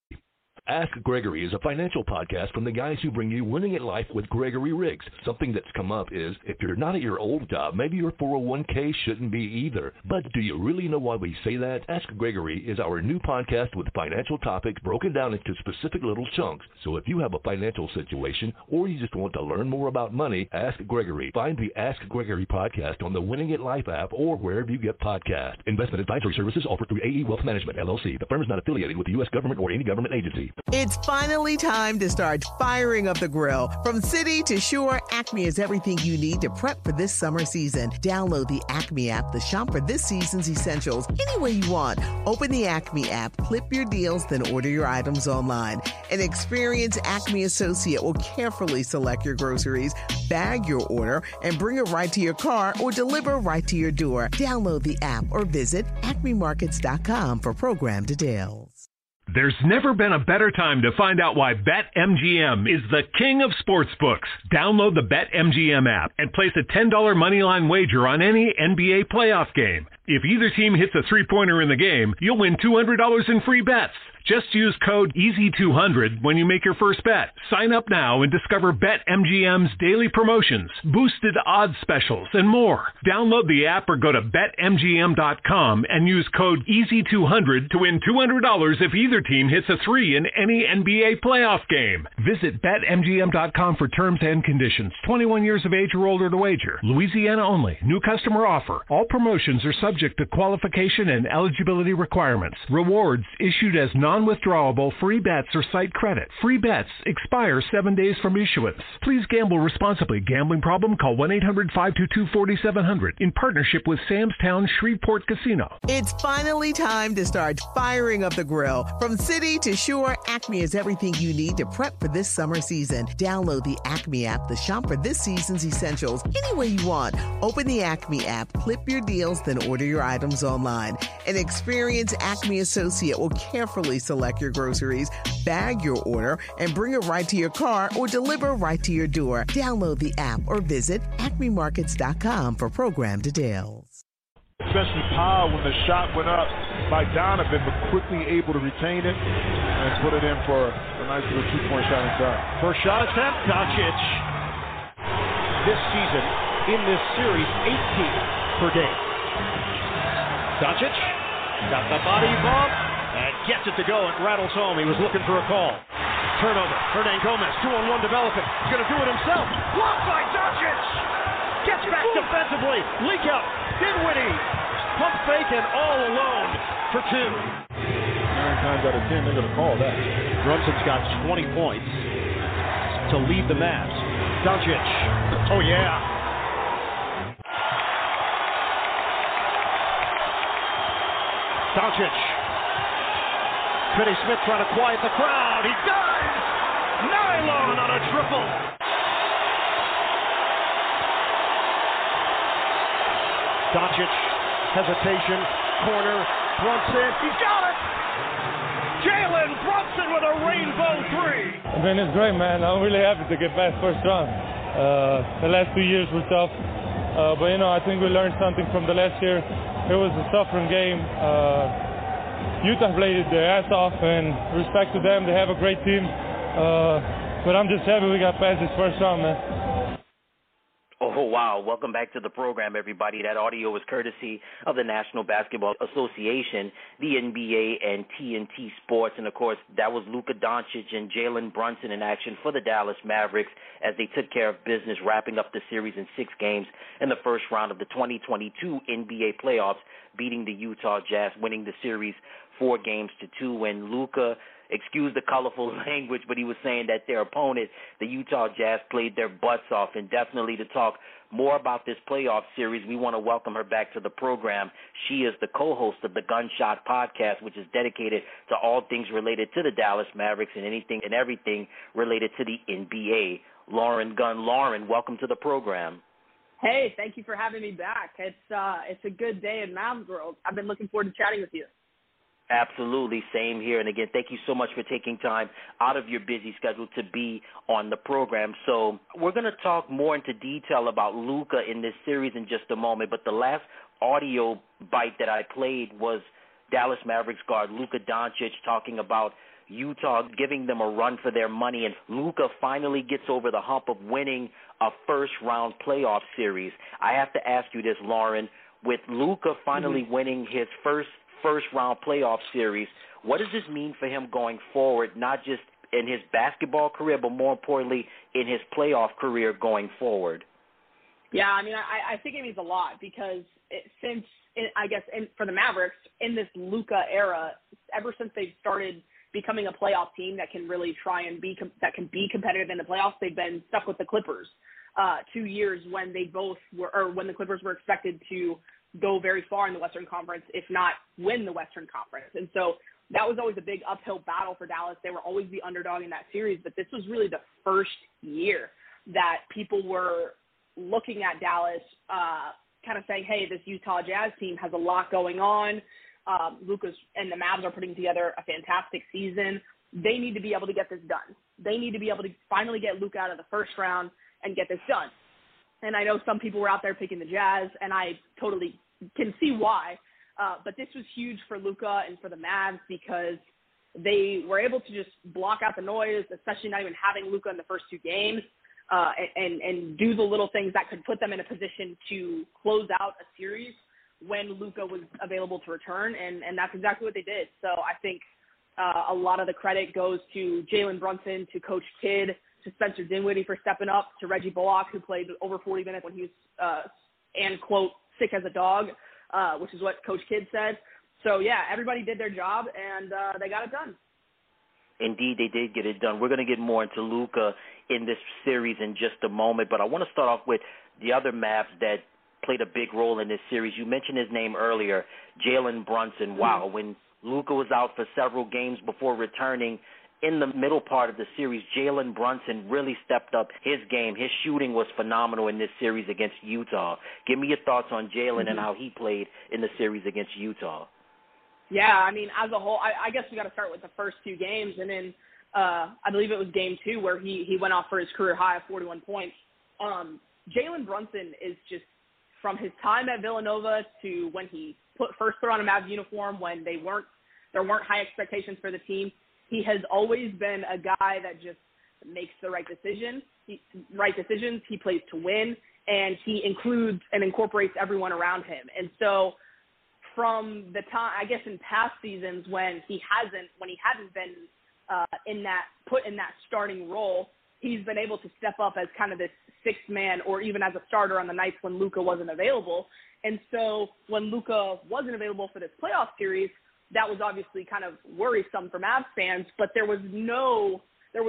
Speaker 15: Ask Gregory is a financial podcast from the guys who bring you Winning at Life with Gregory Riggs. Something that's come up is, if you're not at your old job, maybe your 401k shouldn't be either. But do you really know why we say that? Ask Gregory is our new podcast with financial topics broken down into specific little chunks. So if you have a financial situation or you just want to learn more about money, ask Gregory. Find the Ask Gregory podcast on the Winning at Life app or wherever you get podcasts. Investment advisory services offered through AE Wealth Management, LLC. The firm is not affiliated with the U.S. government or any government agency.
Speaker 12: It's finally time to start firing up the grill. From city to shore, Acme has everything you need to prep for this summer season. Download the Acme app to shop for this season's essentials any way you want. Open the Acme app, clip your deals, then order your items online. An experienced Acme associate will carefully select your groceries, bag your order, and bring it right to your car or deliver right to your door. Download the app or visit acmemarkets.com for program details.
Speaker 16: There's never been a better time to find out why BetMGM is the king of sportsbooks. Download the BetMGM app and place a $10 moneyline wager on any NBA playoff game. If either team hits a three-pointer in the game, you'll win $200 in free bets. Just use code EASY200 when you make your first bet. Sign up now and discover BetMGM's daily promotions, boosted odds specials, and more. Download the app or go to BetMGM.com and use code EASY200 to win $200 if either team hits a three in any NBA playoff game. Visit BetMGM.com for terms and conditions. 21 years of age or older to wager. Louisiana only. New customer offer. All promotions are subject to qualification and eligibility requirements. Rewards issued as non-withdrawable free bets or site credit. Free bets expire 7 days from issuance. Please gamble responsibly. Gambling problem? Call 1-800-522-4700 in partnership with Sam's Town Shreveport Casino.
Speaker 12: It's finally time to start firing up the grill. From city to shore, Acme is everything you need to prep for this summer season. Download the Acme app to shop for this season's essentials any way you want. Open the Acme app, clip your deals, then order your items online. An experienced Acme associate will carefully select your groceries, bag your order, and bring it right to your car or deliver right to your door. Download the app or visit acmemarkets.com for program details.
Speaker 17: Especially Powell when the shot went up by Donovan, but quickly able to retain it and put it in for a nice little two-point shot inside.
Speaker 18: First shot attempt, Doncic. This season, in this series, 18 per game. Doncic got the body bump and gets it to go. It rattles home. He was looking for a call. Turnover. Hernan Gomez, 2-on-1 developing. He's going to do it himself. Blocked by Doncic. Gets back defensively. Leak out. Dinwiddie. Pump fake and all alone for two.
Speaker 17: 9 times out of 10, they're going to call that.
Speaker 18: Brunson's got 20 points to lead the Mavs. Doncic. Oh, yeah. Doncic. Finney Smith trying to quiet the crowd. He does! Nylon on a triple. Doncic, hesitation, corner, Brunson. He's got it! Jalen Brunson with a rainbow three.
Speaker 19: I mean, it's great, man. I'm really happy to get past first round. The last 2 years were tough. But, I think we learned something from the last year. It was a suffering game. Utah played their ass off, and respect to them. They have a great team. But I'm just happy we got past this first round, man.
Speaker 5: Oh, wow. Welcome back to the program, everybody. That audio was courtesy of the National Basketball Association, the NBA, and TNT Sports. And, of course, that was Luka Doncic and Jalen Brunson in action for the Dallas Mavericks as they took care of business, wrapping up the series in 6 games in the first round of the 2022 NBA playoffs, beating the Utah Jazz, winning the series 4-2. And Luka, excuse the colorful language, but he was saying that their opponent, the Utah Jazz, played their butts off. And definitely to talk more about this playoff series, we want to welcome her back to the program. She is the co-host of the Gunshot Podcast, which is dedicated to all things related to the Dallas Mavericks and anything and everything related to the NBA. Lauren Gunn. Lauren, welcome to the program.
Speaker 20: Hey, thank you for having me back. It's a good day in Mavs world. I've been looking forward to chatting with you.
Speaker 5: Absolutely, same here. And again, thank you so much for taking time out of your busy schedule to be on the program. So we're going to talk more into detail about Luka in this series in just a moment. But the last audio bite that I played was Dallas Mavericks guard Luka Doncic talking about Utah giving them a run for their money, and Luka finally gets over the hump of winning a first-round playoff series. I have to ask you this, Lauren. With Luka finally winning his first-round playoff series, what does this mean for him going forward, not just in his basketball career, but more importantly in his playoff career going forward?
Speaker 20: Yeah, I mean, I think it means a lot because for the Mavericks, in this Luka era, ever since they've started becoming a playoff team that can really try and be competitive in the playoffs, they've been stuck with the Clippers 2 years when when the Clippers were expected to go very far in the Western Conference, if not win the Western Conference. And so that was always a big uphill battle for Dallas. They were always the underdog in that series, but this was really the first year that people were looking at Dallas kind of saying, hey, this Utah Jazz team has a lot going on. Luka's and the Mavs are putting together a fantastic season. They need to be able to get this done. They need to be able to finally get Luka out of the first round and get this done. And I know some people were out there picking the Jazz, and I totally can see why. But this was huge for Luka and for the Mavs because they were able to just block out the noise, especially not even having Luka in the first two games, and do the little things that could put them in a position to close out a series when Luka was available to return, and that's exactly what they did. So I think a lot of the credit goes to Jalen Brunson, to Coach Kidd, to Spencer Dinwiddie for stepping up, to Reggie Bullock, who played over 40 minutes when he was, and quote, sick as a dog, which is what Coach Kidd said. So, yeah, everybody did their job, and they got it done.
Speaker 5: Indeed, they did get it done. We're going to get more into Luka in this series in just a moment, but I want to start off with the other Mavs that played a big role in this series. You mentioned his name earlier, Jalen Brunson. Wow, when Luka was out for several games before returning in the middle part of the series, Jalen Brunson really stepped up his game. His shooting was phenomenal in this series against Utah. Give me your thoughts on Jalen and how he played in the series against Utah.
Speaker 20: Yeah, I mean, as a whole, I guess we got to start with the first two games, and then I believe it was game two where he went off for his career high of 41 points. Jalen Brunson is just, from his time at Villanova to when he first put on a Mavs uniform, when there weren't high expectations for the team, he has always been a guy that just makes the right decisions. He plays to win, and he includes and incorporates everyone around him. And so, from the time, I guess, in past seasons when he hadn't been put in that starting role, he's been able to step up as kind of this sixth man, or even as a starter on the nights when Luka wasn't available. And so when Luka wasn't available for this playoff series, that was obviously kind of worrisome for Mavs fans, but there was no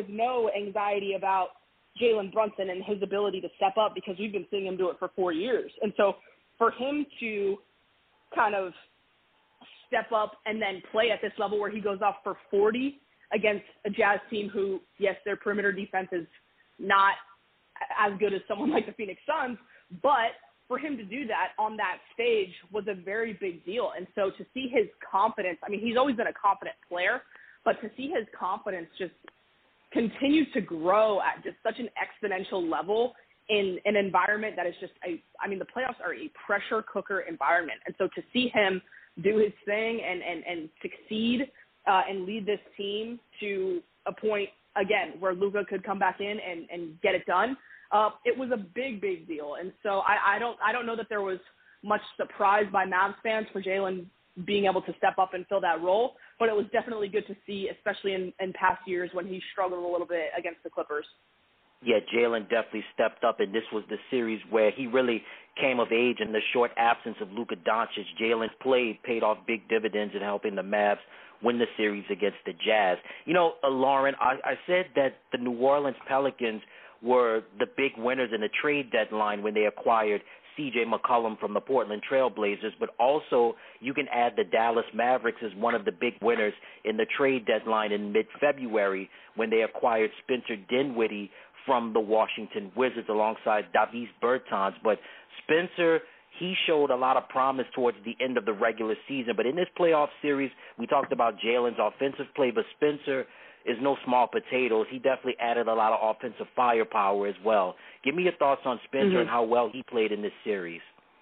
Speaker 20: anxiety about Jalen Brunson and his ability to step up because we've been seeing him do it for 4 years. And so for him to kind of step up and then play at this level where he goes off for 40 against a Jazz team who, yes, their perimeter defense is not as good as someone like the Phoenix Suns, but for him to do that on that stage was a very big deal. And so to see his confidence, I mean, he's always been a confident player, but to see his confidence just continue to grow at just such an exponential level in an environment that is just the playoffs are a pressure cooker environment. And so to see him do his thing and succeed and lead this team to a point, again, where Luka could come back in and get it done, it was a big, big deal. And so I don't know that there was much surprise by Mavs fans for Jalen being able to step up and fill that role, but it was definitely good to see, especially in past years when he struggled a little bit against the Clippers.
Speaker 5: Yeah, Jalen definitely stepped up, and this was the series where he really came of age in the short absence of Luka Doncic. Jalen's play paid off big dividends in helping the Mavs win the series against the Jazz. You know, Lauren, I said that the New Orleans Pelicans were the big winners in the trade deadline when they acquired C.J. McCollum from the Portland Trail Blazers, but also you can add the Dallas Mavericks as one of the big winners in the trade deadline in mid-February when they acquired Spencer Dinwiddie from the Washington Wizards alongside Davis Bertans. But Spencer, he showed a lot of promise towards the end of the regular season. But in this playoff series, we talked about Jalen's offensive play, but Spencer is no small potatoes. He definitely added a lot of offensive firepower as well. Give me your thoughts on Spencer and how well he played in this series.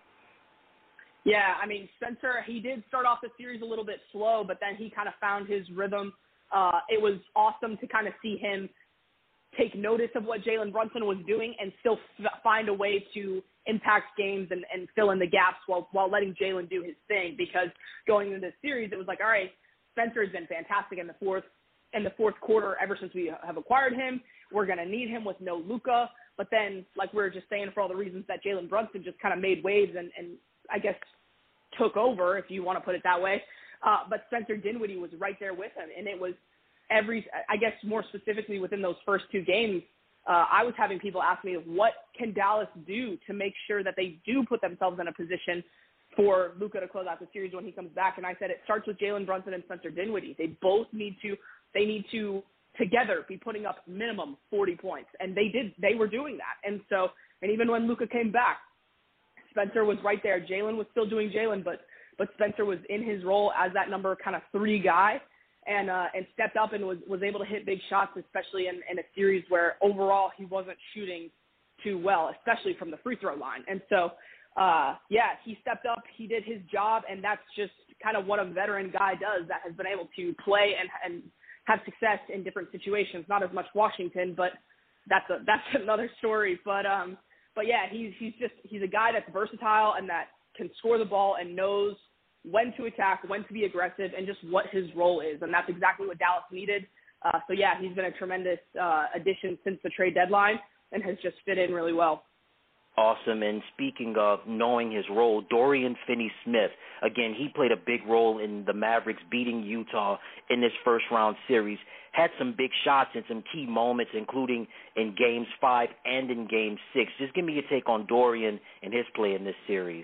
Speaker 20: Yeah, I mean, Spencer, he did start off the series a little bit slow, but then he kind of found his rhythm. It was awesome to kind of see him take notice of what Jalen Brunson was doing and still find a way to impact games and fill in the gaps while letting Jalen do his thing. Because going into this series, it was like, all right, Spencer has been fantastic in the fourth quarter ever since we have acquired him. We're going to need him with no Luka. But then, like we were just saying, for all the reasons that Jalen Brunson just kind of made waves and I guess took over, if you want to put it that way. But Spencer Dinwiddie was right there with him. And it was I guess more specifically within those first two games, I was having people ask me, what can Dallas do to make sure that they do put themselves in a position for Luka to close out the series when he comes back? And I said, it starts with Jalen Brunson and Spencer Dinwiddie. They need to together be putting up minimum 40 points. And they were doing that. And even when Luka came back, Spencer was right there. Jalen was still doing Jalen, but Spencer was in his role as that number kind of 3 guy. And stepped up and was able to hit big shots, especially in a series where overall he wasn't shooting too well, especially from the free throw line. And so he stepped up, he did his job, and that's just kind of what a veteran guy does that has been able to play and have success in different situations. Not as much Washington, but that's another story. But yeah, he's a guy that's versatile and that can score the ball and knows when to attack, when to be aggressive, and just what his role is. And that's exactly what Dallas needed. So yeah, he's been a tremendous addition since the trade deadline and has just fit in really well.
Speaker 5: Awesome. And speaking of knowing his role, Dorian Finney-Smith, again, he played a big role in the Mavericks beating Utah in this first-round series. Had some big shots in some key moments, including in Games 5 and in Game 6. Just give me your take on Dorian and his play in this series.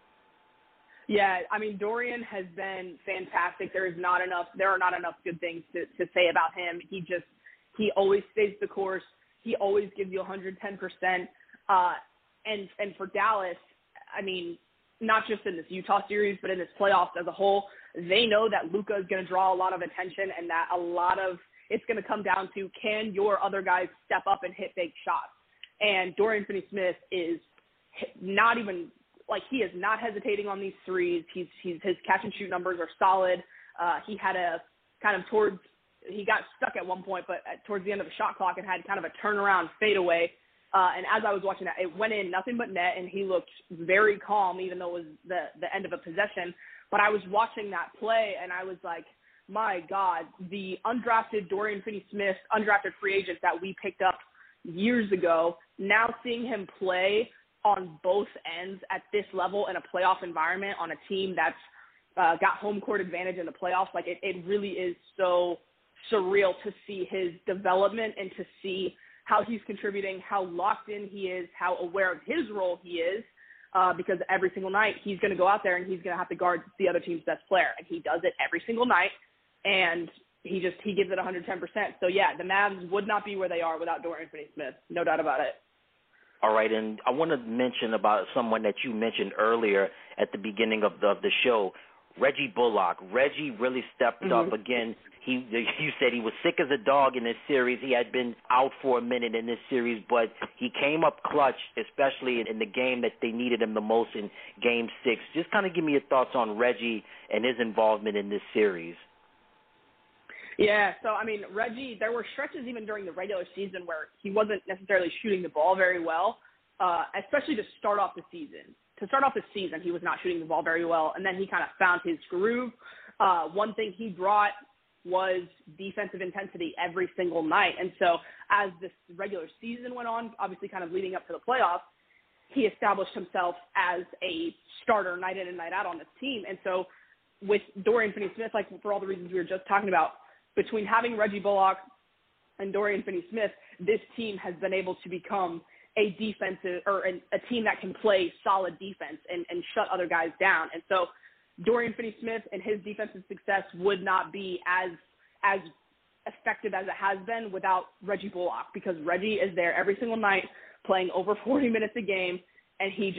Speaker 20: Yeah, I mean, Dorian has been fantastic. There are not enough good things to say about him. He always stays the course. He always gives you 110%. And for Dallas, I mean, not just in this Utah series, but in this playoffs as a whole, they know that Luka is going to draw a lot of attention and that it's going to come down to, can your other guys step up and hit big shots? And Dorian Finney-Smith is not even, like, he is not hesitating on these threes. His catch and shoot numbers are solid. He had he got stuck at one point, but towards the end of the shot clock and had kind of a turnaround fadeaway. And as I was watching that, it went in nothing but net, and he looked very calm, even though it was the end of a possession. But I was watching that play, and I was like, my God, the undrafted Dorian Finney-Smith, undrafted free agent that we picked up years ago, now seeing him play on both ends at this level in a playoff environment on a team that's got home court advantage in the playoffs, like it really is so surreal to see his development and to see how he's contributing, how locked in he is, how aware of his role he is, because every single night he's going to go out there and he's going to have to guard the other team's best player, and he does it every single night, and he gives it 110%. So, yeah, the Mavs would not be where they are without Dorian Finney-Smith, no doubt about it.
Speaker 5: All right, and I want to mention about someone that you mentioned earlier at the beginning of the show, Reggie Bullock. Reggie really stepped up. Again, you said he was sick as a dog in this series. He had been out for a minute in this series, but he came up clutch, especially in the game that they needed him the most in Game 6. Just kind of give me your thoughts on Reggie and his involvement in this series.
Speaker 20: Yeah, so, I mean, Reggie, there were stretches even during the regular season where he wasn't necessarily shooting the ball very well, especially to start off the season. To start off the season, he was not shooting the ball very well, and then he kind of found his groove. One thing he brought was defensive intensity every single night. And so as this regular season went on, obviously kind of leading up to the playoffs, he established himself as a starter night in and night out on this team. And so with Dorian Finney-Smith, like for all the reasons we were just talking about, between having Reggie Bullock and Dorian Finney-Smith, this team has been able to become a defensive or a team that can play solid defense and shut other guys down. And so Dorian Finney-Smith and his defensive success would not be as effective as it has been without Reggie Bullock, because Reggie is there every single night playing over 40 minutes a game, and he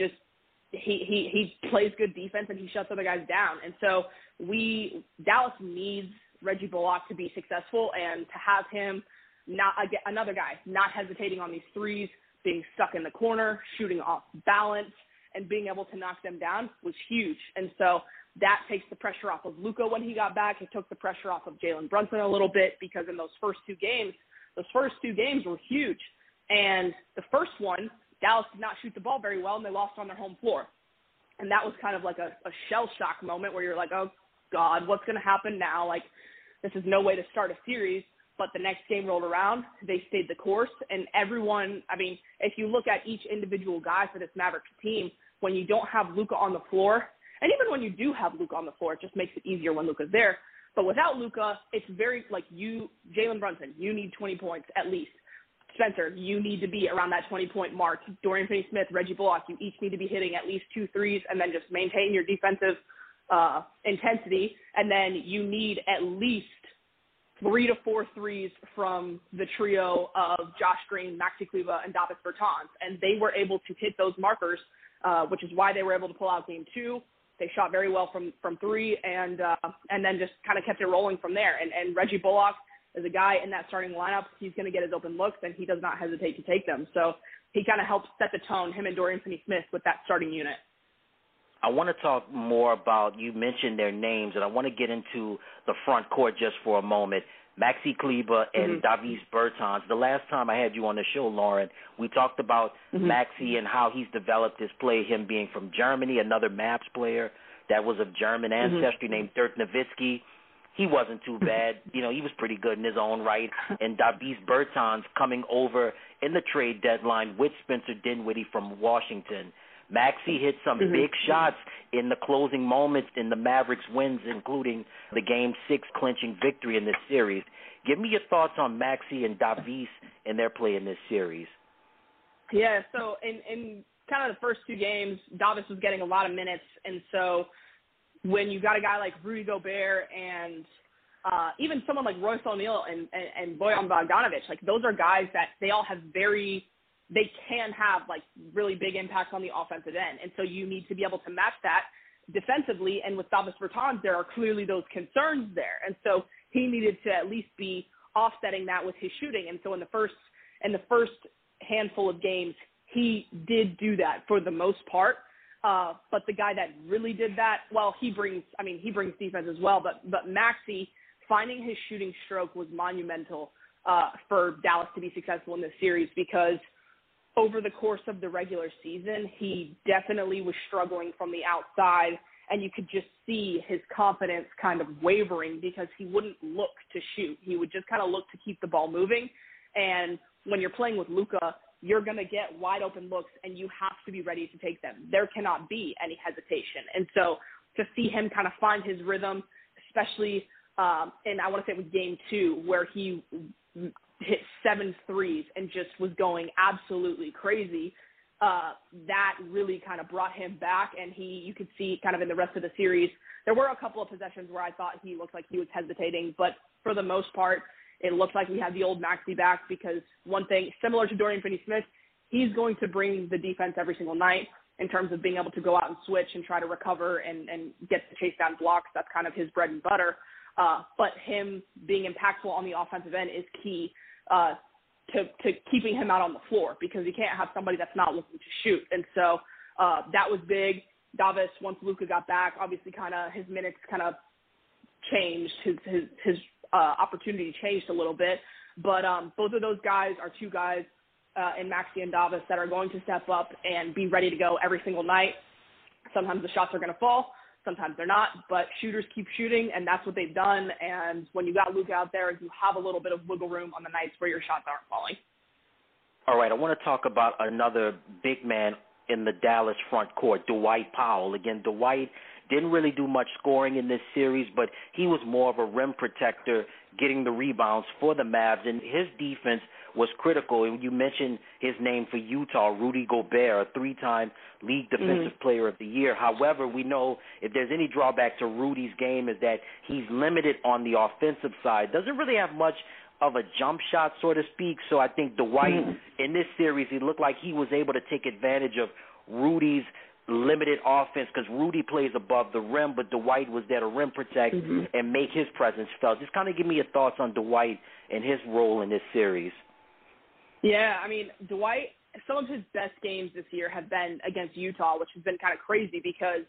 Speaker 20: plays good defense and he shuts other guys down. And so Dallas needs Reggie Bullock to be successful, and to have him another guy not hesitating on these threes, being stuck in the corner, shooting off balance, and being able to knock them down was huge. And so that takes the pressure off of Luka when he got back. It took the pressure off of Jalen Brunson a little bit, because in those first two games were huge. And the first one, Dallas did not shoot the ball very well, and they lost on their home floor. And that was kind of like a shell shock moment where you're like, oh, God, what's going to happen now? Like, this is no way to start a series. But the next game rolled around, they stayed the course, and everyone, I mean, if you look at each individual guy for this Mavericks team, when you don't have Luka on the floor, and even when you do have Luka on the floor, it just makes it easier when Luka's there. But without Luka, it's very, like Jalen Brunson, you need 20 points at least. Spencer, you need to be around that 20-point mark. Dorian Finney-Smith, Reggie Bullock, you each need to be hitting at least 2 threes, and then just maintain your defensive intensity. And then you need at least 3 to 4 threes from the trio of Josh Green, Maxi Kleber, and Davis Bertans. And they were able to hit those markers, which is why they were able to pull out game 2. They shot very well from 3, and then just kind of kept it rolling from there. And Reggie Bullock is a guy in that starting lineup. He's going to get his open looks, and he does not hesitate to take them. So he kind of helps set the tone, him and Dorian Finney-Smith, with that starting unit.
Speaker 5: I want to talk more about, you mentioned their names, and I want to get into the front court just for a moment. Maxi Kleber and Davis Bertans. The last time I had you on the show, Lauren, we talked about Maxi and how he's developed his play, him being from Germany, another Mavs player that was of German ancestry named Dirk Nowitzki. He wasn't too bad. You know, he was pretty good in his own right. And Davis Bertans coming over in the trade deadline with Spencer Dinwiddie from Washington. Maxi hit some big shots in the closing moments in the Mavericks' wins, including the Game 6 clinching victory in this series. Give me your thoughts on Maxi and Davis and their play in this series.
Speaker 20: Yeah, so in kind of the first two games, Davis was getting a lot of minutes, and so when you got a guy like Rudy Gobert and even someone like Royce O'Neal and Bojan Bogdanovic, like those are guys that they all have they can have like really big impacts on the offensive end. And so you need to be able to match that defensively. And with Davis Bertans, there are clearly those concerns there. And so he needed to at least be offsetting that with his shooting. And so in the first handful of games, he did do that for the most part. But the guy that really did that, well, he brings defense as well. But Maxi, finding his shooting stroke was monumental for Dallas to be successful in this series, because over the course of the regular season, he definitely was struggling from the outside, and you could just see his confidence kind of wavering because he wouldn't look to shoot. He would just kind of look to keep the ball moving. And when you're playing with Luka, you're going to get wide open looks, and you have to be ready to take them. There cannot be any hesitation. And so to see him kind of find his rhythm, especially and I want to say it was game 2, where he hit 7 threes and just was going absolutely crazy, that really kind of brought him back. And you could see kind of in the rest of the series, there were a couple of possessions where I thought he looked like he was hesitating, but for the most part, it looked like we had the old Maxi back, because one thing, similar to Dorian Finney-Smith, he's going to bring the defense every single night in terms of being able to go out and switch and try to recover and get to chase down blocks. That's kind of his bread and butter. But him being impactful on the offensive end is key to keeping him out on the floor, because you can't have somebody that's not looking to shoot. And so that was big. Davis, once Luka got back, obviously kind of his minutes kind of changed. His opportunity changed a little bit. But both of those guys are two guys in Maxi and Davis that are going to step up and be ready to go every single night. Sometimes the shots are going to fall. Sometimes they're not, but shooters keep shooting, and that's what they've done. And when you got Luka out there, you have a little bit of wiggle room on the nights where your shots aren't falling.
Speaker 5: All right, I want to talk about another big man in the Dallas front court, Dwight Powell. Again, Dwight didn't really do much scoring in this series, but he was more of a rim protector, getting the rebounds for the Mavs, and his defense was critical. And you mentioned his name for Utah, Rudy Gobert, a 3-time League Defensive Player of the Year. However, we know if there's any drawback to Rudy's game is that he's limited on the offensive side. Doesn't really have much of a jump shot, so to speak. So I think Dwight, in this series, he looked like he was able to take advantage of Rudy's limited offense, because Rudy plays above the rim, but Dwight was there to rim protect and make his presence felt. Just kind of give me your thoughts on Dwight and his role in this series.
Speaker 20: Yeah, I mean, Dwight, some of his best games this year have been against Utah, which has been kind of crazy because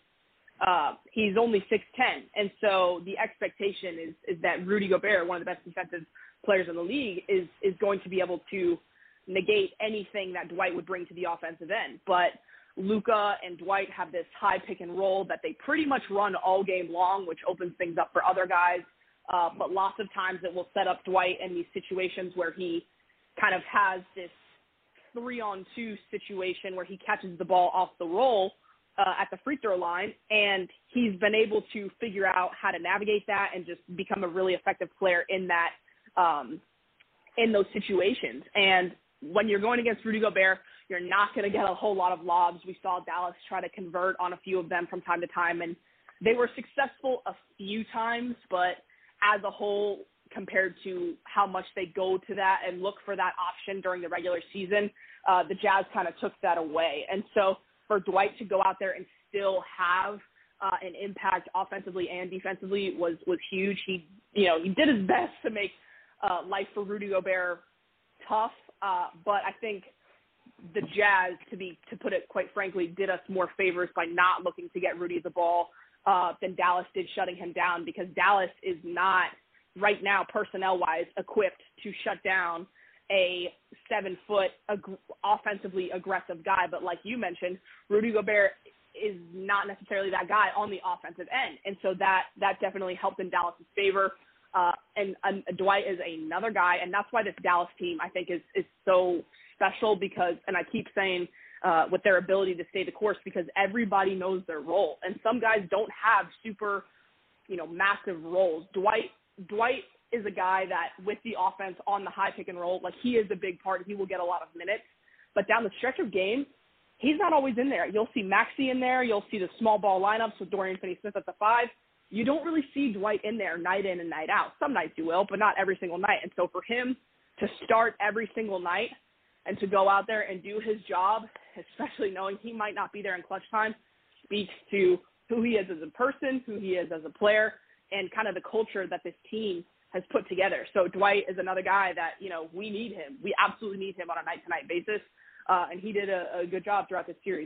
Speaker 20: he's only 6'10", and so the expectation is that Rudy Gobert, one of the best defensive players in the league, is going to be able to negate anything that Dwight would bring to the offensive end. But Luka and Dwight have this high pick and roll that they pretty much run all game long, which opens things up for other guys. But lots of times it will set up Dwight in these situations where he kind of has this 3-on-2 situation where he catches the ball off the roll at the free throw line, and he's been able to figure out how to navigate that and just become a really effective player in that in those situations. And when you're going against Rudy Gobert, you're not going to get a whole lot of lobs. We saw Dallas try to convert on a few of them from time to time, and they were successful a few times, but as a whole, compared to how much they go to that and look for that option during the regular season, the Jazz kind of took that away. And so for Dwight to go out there and still have an impact offensively and defensively was huge. He did his best to make life for Rudy Gobert tough, but I think the Jazz, to put it quite frankly, did us more favors by not looking to get Rudy the ball than Dallas did shutting him down, because Dallas is not right now personnel-wise equipped to shut down a 7-foot offensively aggressive guy. But like you mentioned, Rudy Gobert is not necessarily that guy on the offensive end. And so that definitely helped in Dallas's favor. And Dwight is another guy, and that's why this Dallas team, I think, is so special, because, and I keep saying, with their ability to stay the course, because everybody knows their role. And some guys don't have super, massive roles. Dwight is a guy that, with the offense on the high pick and roll, like, he is a big part. He will get a lot of minutes. But down the stretch of games, he's not always in there. You'll see Maxey in there. You'll see the small ball lineups with Dorian Finney-Smith at the 5. You don't really see Dwight in there night in and night out. Some nights you will, but not every single night. And so for him to start every single night and to go out there and do his job, especially knowing he might not be there in clutch time, speaks to who he is as a person, who he is as a player, and kind of the culture that this team has put together. So Dwight is another guy that, we need him. We absolutely need him on a night-to-night basis, and he did a good job throughout this series.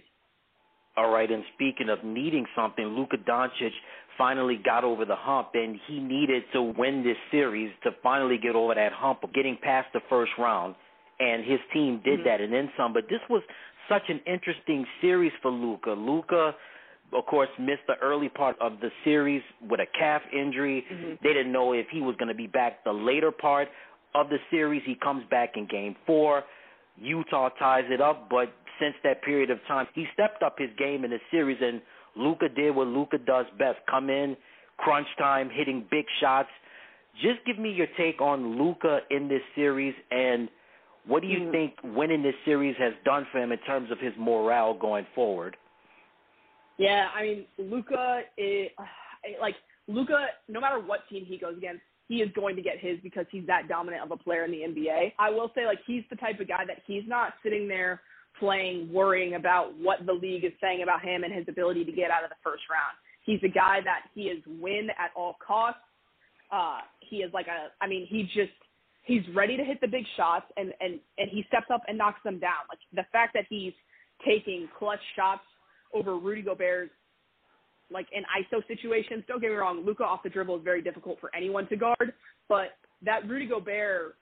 Speaker 5: All right, and speaking of needing something, Luka Doncic finally got over the hump, and he needed to win this series to finally get over that hump of getting past the first round, and his team did that and then some. But this was such an interesting series for Luka. Luka, of course, missed the early part of the series with a calf injury. They didn't know if he was going to be back the later part of the series. He comes back in Game 4. Utah ties it up, but since that period of time, he stepped up his game in the series, and Luka did what Luka does best, come in, crunch time, hitting big shots. Just give me your take on Luka in this series, and what do you think winning this series has done for him in terms of his morale going forward?
Speaker 20: Yeah, I mean, Luka, no matter what team he goes against, he is going to get his, because he's that dominant of a player in the NBA. I will say, he's the type of guy that he's not sitting there playing, worrying about what the league is saying about him and his ability to get out of the first round. He's a guy that he is win at all costs. He is he's ready to hit the big shots, and he steps up and knocks them down. Like, the fact that he's taking clutch shots over Rudy Gobert's, in ISO situations. Don't get me wrong, Luka off the dribble is very difficult for anyone to guard, but that Rudy Gobert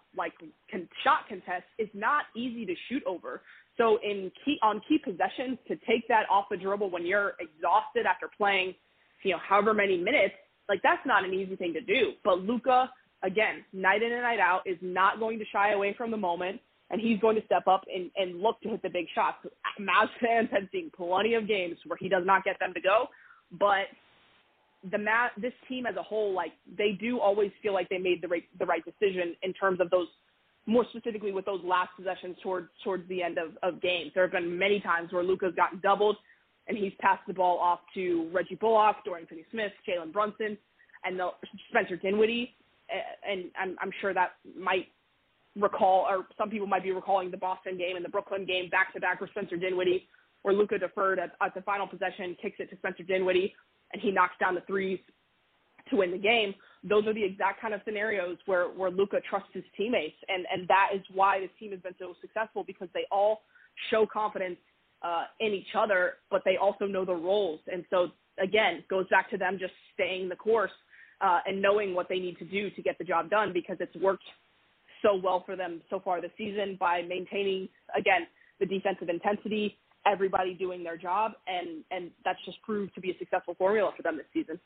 Speaker 20: shot contest is not easy to shoot over. So on key possessions, to take that off the dribble when you're exhausted after playing, however many minutes, that's not an easy thing to do. But Luka, again, night in and night out, is not going to shy away from the moment, and he's going to step up and look to hit the big shots. Mavs fans have seen plenty of games where he does not get them to go, but this team as a whole, they do always feel like they made the right decision in terms of those, more specifically with those last possessions towards the end of games. There have been many times where Luka's gotten doubled, and he's passed the ball off to Reggie Bullock, Dorian Finney-Smith, Jalen Brunson, and Spencer Dinwiddie, and I'm sure that might recall, or some people might be recalling the Boston game and the Brooklyn game back-to-back with Spencer Dinwiddie, where Luka deferred at the final possession, kicks it to Spencer Dinwiddie, and he knocks down the threes to win the game. Those are the exact kind of scenarios where Luka trusts his teammates, and that is why this team has been so successful, because they all show confidence in each other, but they also know the roles. And so, again, it goes back to them just staying the course and knowing what they need to do to get the job done, because it's worked so well for them so far this season by maintaining, again, the defensive intensity, everybody doing their job, and that's just proved to be a successful formula for them this season.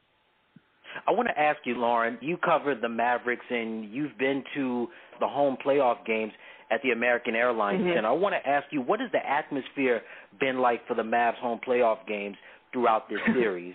Speaker 5: I want to ask you, Lauren, you covered the Mavericks, and you've been to the home playoff games at the American Airlines Center. I want to ask you, what has the atmosphere been like for the Mavs home playoff games throughout this series?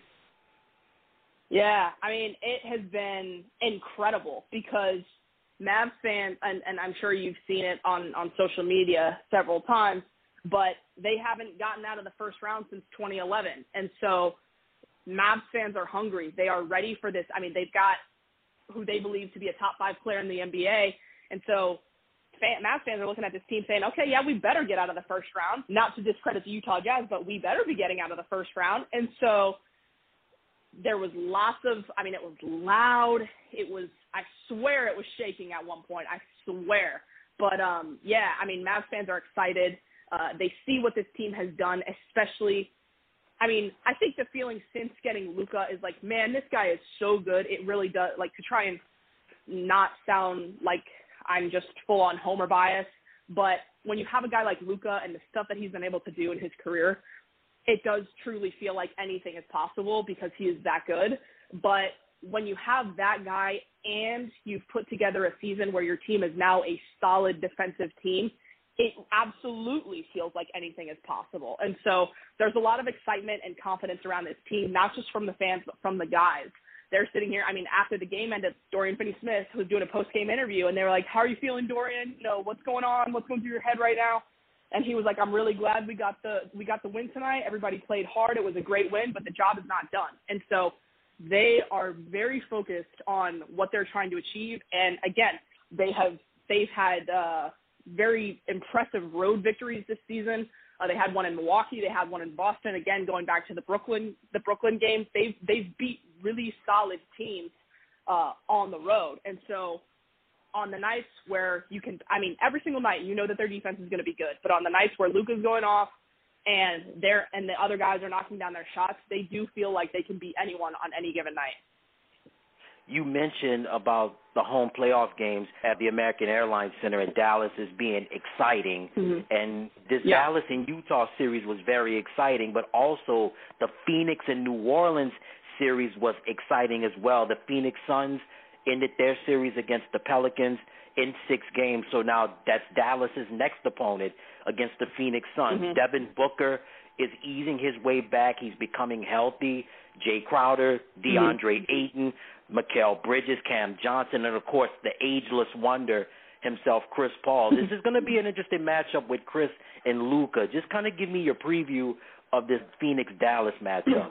Speaker 20: Yeah, I mean, it has been incredible, because Mavs fans, and I'm sure you've seen it on social media several times, but they haven't gotten out of the first round since 2011. And so Mavs fans are hungry. They are ready for this. I mean, they've got who they believe to be a top 5 player in the NBA. And so Mavs fans are looking at this team saying, okay, yeah, we better get out of the first round. Not to discredit the Utah Jazz, but we better be getting out of the first round. And so there was lots of, it was loud. I swear it was shaking at one point. I swear. But, yeah, I mean, Mavs fans are excited. They see what this team has done, especially – I mean, I think the feeling since getting Luka is like, man, this guy is so good. It really does – like, to try and not sound like I'm just full-on homer bias, but when you have a guy like Luka and the stuff that he's been able to do in his career, it does truly feel like anything is possible because he is that good. But when you have that guy and you've put together a season where your team is now a solid defensive team, it absolutely feels like anything is possible. And so there's a lot of excitement and confidence around this team, not just from the fans, but from the guys. They're sitting here. I mean, after the game ended, Dorian Finney-Smith was doing a post-game interview, and they were like, how are you feeling, Dorian? You know, what's going on? What's going through your head right now? And he was like, I'm really glad we got the win tonight. Everybody played hard. It was a great win, but the job is not done. And so they are very focused on what they're trying to achieve. And again, they've had very impressive road victories this season. They had one in Milwaukee. They had one in Boston. Again, going back to the Brooklyn game, they've beat really solid teams on the road. And so on the nights where you can, I mean, every single night you know that their defense is going to be good. But on the nights where Luka's going off and the other guys are knocking down their shots, they do feel like they can beat anyone on any given night.
Speaker 5: You mentioned about the home playoff games at the American Airlines Center in Dallas as being exciting. Mm-hmm. And this Dallas and Utah series was very exciting, but also the Phoenix and New Orleans series was exciting as well. The Phoenix Suns ended their series against the Pelicans in 6 games. So now that's Dallas's next opponent against the Phoenix Suns. Mm-hmm. Devin Booker is easing his way back. He's becoming healthy. Jay Crowder, DeAndre Ayton, Mikal Bridges, Cam Johnson, and, of course, the ageless wonder himself, Chris Paul. This is going to be an interesting matchup with Chris and Luka. Just kind of give me your preview of this Phoenix-Dallas matchup.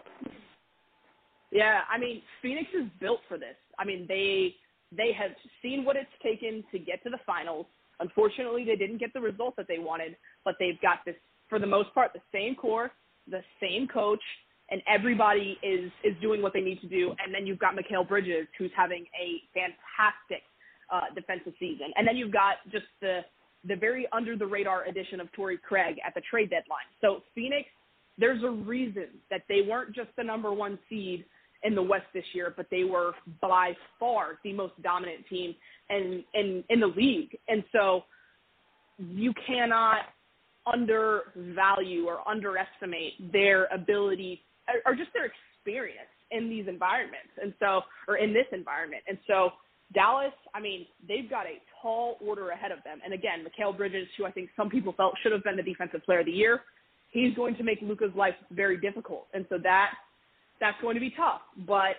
Speaker 20: Yeah, I mean, Phoenix is built for this. I mean, they have seen what it's taken to get to the finals. Unfortunately, they didn't get the result that they wanted, but they've got this, for the most part, the same core, the same coach, and everybody is doing what they need to do. And then you've got Mikal Bridges, who's having a fantastic defensive season. And then you've got just the very under-the-radar addition of Torrey Craig at the trade deadline. So Phoenix, there's a reason that they weren't just the number 1 seed in the West this year, but they were by far the most dominant team in the league. And so you cannot undervalue or underestimate their ability or just their experience in these environments. And so, or in this environment. And so Dallas, I mean, they've got a tall order ahead of them. And again, Mikal Bridges, who I think some people felt should have been the defensive player of the year, he's going to make Luka's life very difficult. And so that's going to be tough. But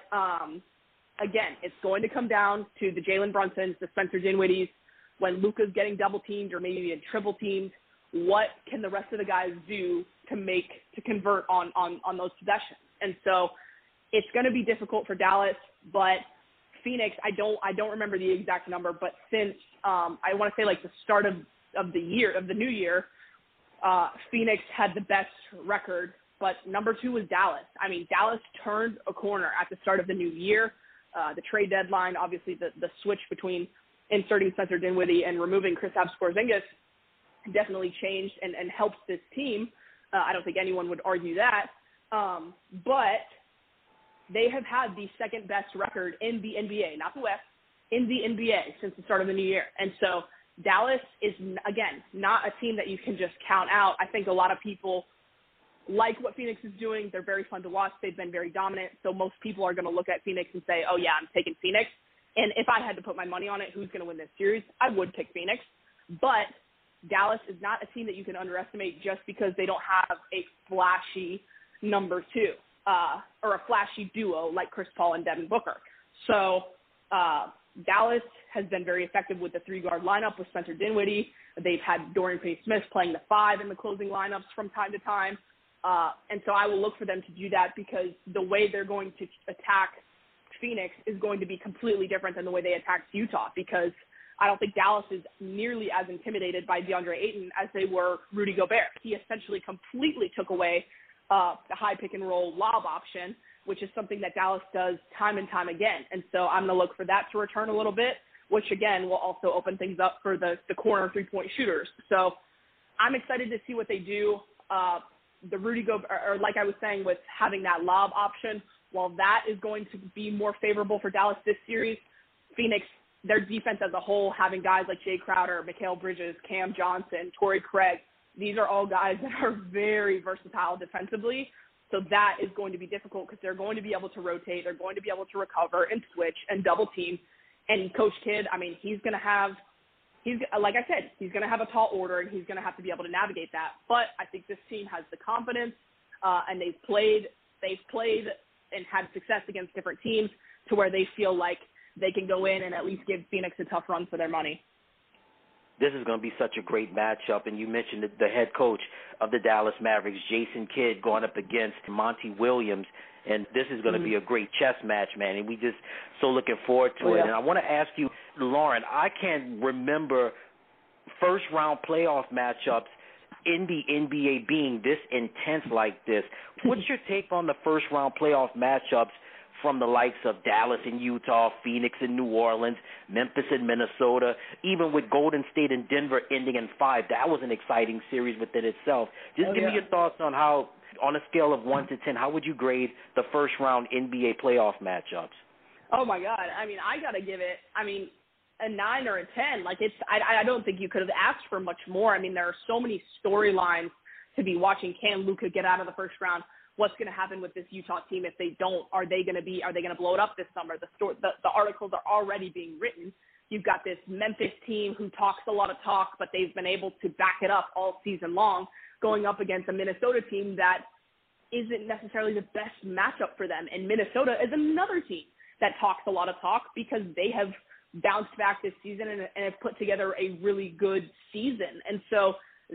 Speaker 20: again, it's going to come down to the Jalen Brunsons, the Spencer Dinwiddies. When Luka's getting double teamed or maybe even triple teamed, what can the rest of the guys do to convert on those possessions? And so it's going to be difficult for Dallas, but Phoenix, I don't remember the exact number, but since I want to say like the start of the new year, Phoenix had the best record, but number 2 was Dallas. I mean, Dallas turned a corner at the start of the new year. The trade deadline, obviously the switch between inserting Spencer Dinwiddie and removing Kristaps Porzingis definitely changed and helped this team. I don't think anyone would argue that. But they have had the second best record in the NBA, not the West, in the NBA since the start of the new year. And so Dallas is, again, not a team that you can just count out. I think a lot of people like what Phoenix is doing. They're very fun to watch. They've been very dominant. So most people are going to look at Phoenix and say, oh, yeah, I'm taking Phoenix. And if I had to put my money on it, who's going to win this series, I would pick Phoenix. But Dallas is not a team that you can underestimate just because they don't have a flashy number 2 or a flashy duo like Chris Paul and Devin Booker. So Dallas has been very effective with the 3-guard lineup with Spencer Dinwiddie. They've had Dorian Finney-Smith playing the 5 in the closing lineups from time to time. And so I will look for them to do that because the way they're going to attack Phoenix is going to be completely different than the way they attacked Utah, because I don't think Dallas is nearly as intimidated by DeAndre Ayton as they were Rudy Gobert. He essentially completely took away the high pick-and-roll lob option, which is something that Dallas does time and time again. And so I'm going to look for that to return a little bit. which, again, will also open things up for the corner three-point shooters. So I'm excited to see what they do. The Rudy Gobert, or like I was saying, with having that lob option, while that is going to be more favorable for Dallas this series, Phoenix, their defense as a whole, having guys like Jay Crowder, Mikal Bridges, Cam Johnson, Torrey Craig, these are all guys that are very versatile defensively. So that is going to be difficult because they're going to be able to rotate. They're going to be able to recover and switch and double team. And Coach Kidd, I mean, he's like I said, he's going to have a tall order, and he's going to have to be able to navigate that. But I think this team has the confidence, and they've played and had success against different teams to where they feel like they can go in and at least give Phoenix a tough run for their money.
Speaker 5: This is going to be such a great matchup, and you mentioned the head coach of the Dallas Mavericks, Jason Kidd, going up against Monty Williams, and this is going to be a great chess match, man, and we just so looking forward to it. And I want to ask you, Lauren, I can't remember first-round playoff matchups in the NBA being this intense like this. What's your take on the first-round playoff matchups from the likes of Dallas and Utah, Phoenix and New Orleans, Memphis and Minnesota, even with Golden State and Denver ending in 5? That was an exciting series within itself. Just give me your thoughts on how, on a scale of 1 to 10, how would you grade the first-round NBA playoff matchups?
Speaker 20: Oh, my God. I mean, I got to give it, a 9 or a 10. Like, I don't think you could have asked for much more. I mean, there are so many storylines to be watching. Can Luka get out of the first round? What's going to happen with this Utah team if they don't? Are they going to blow it up this summer? The articles are already being written. You've got this Memphis team who talks a lot of talk, but they've been able to back it up all season long, going up against a Minnesota team that isn't necessarily the best matchup for them. And Minnesota is another team that talks a lot of talk because they have bounced back this season and have put together a really good season. And so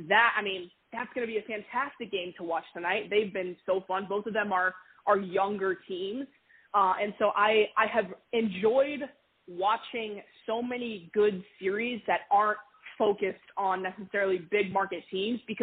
Speaker 20: that's going to be a fantastic game to watch tonight. They've been so fun. Both of them are younger teams. And so I have enjoyed watching so many good series that aren't focused on necessarily big market teams, because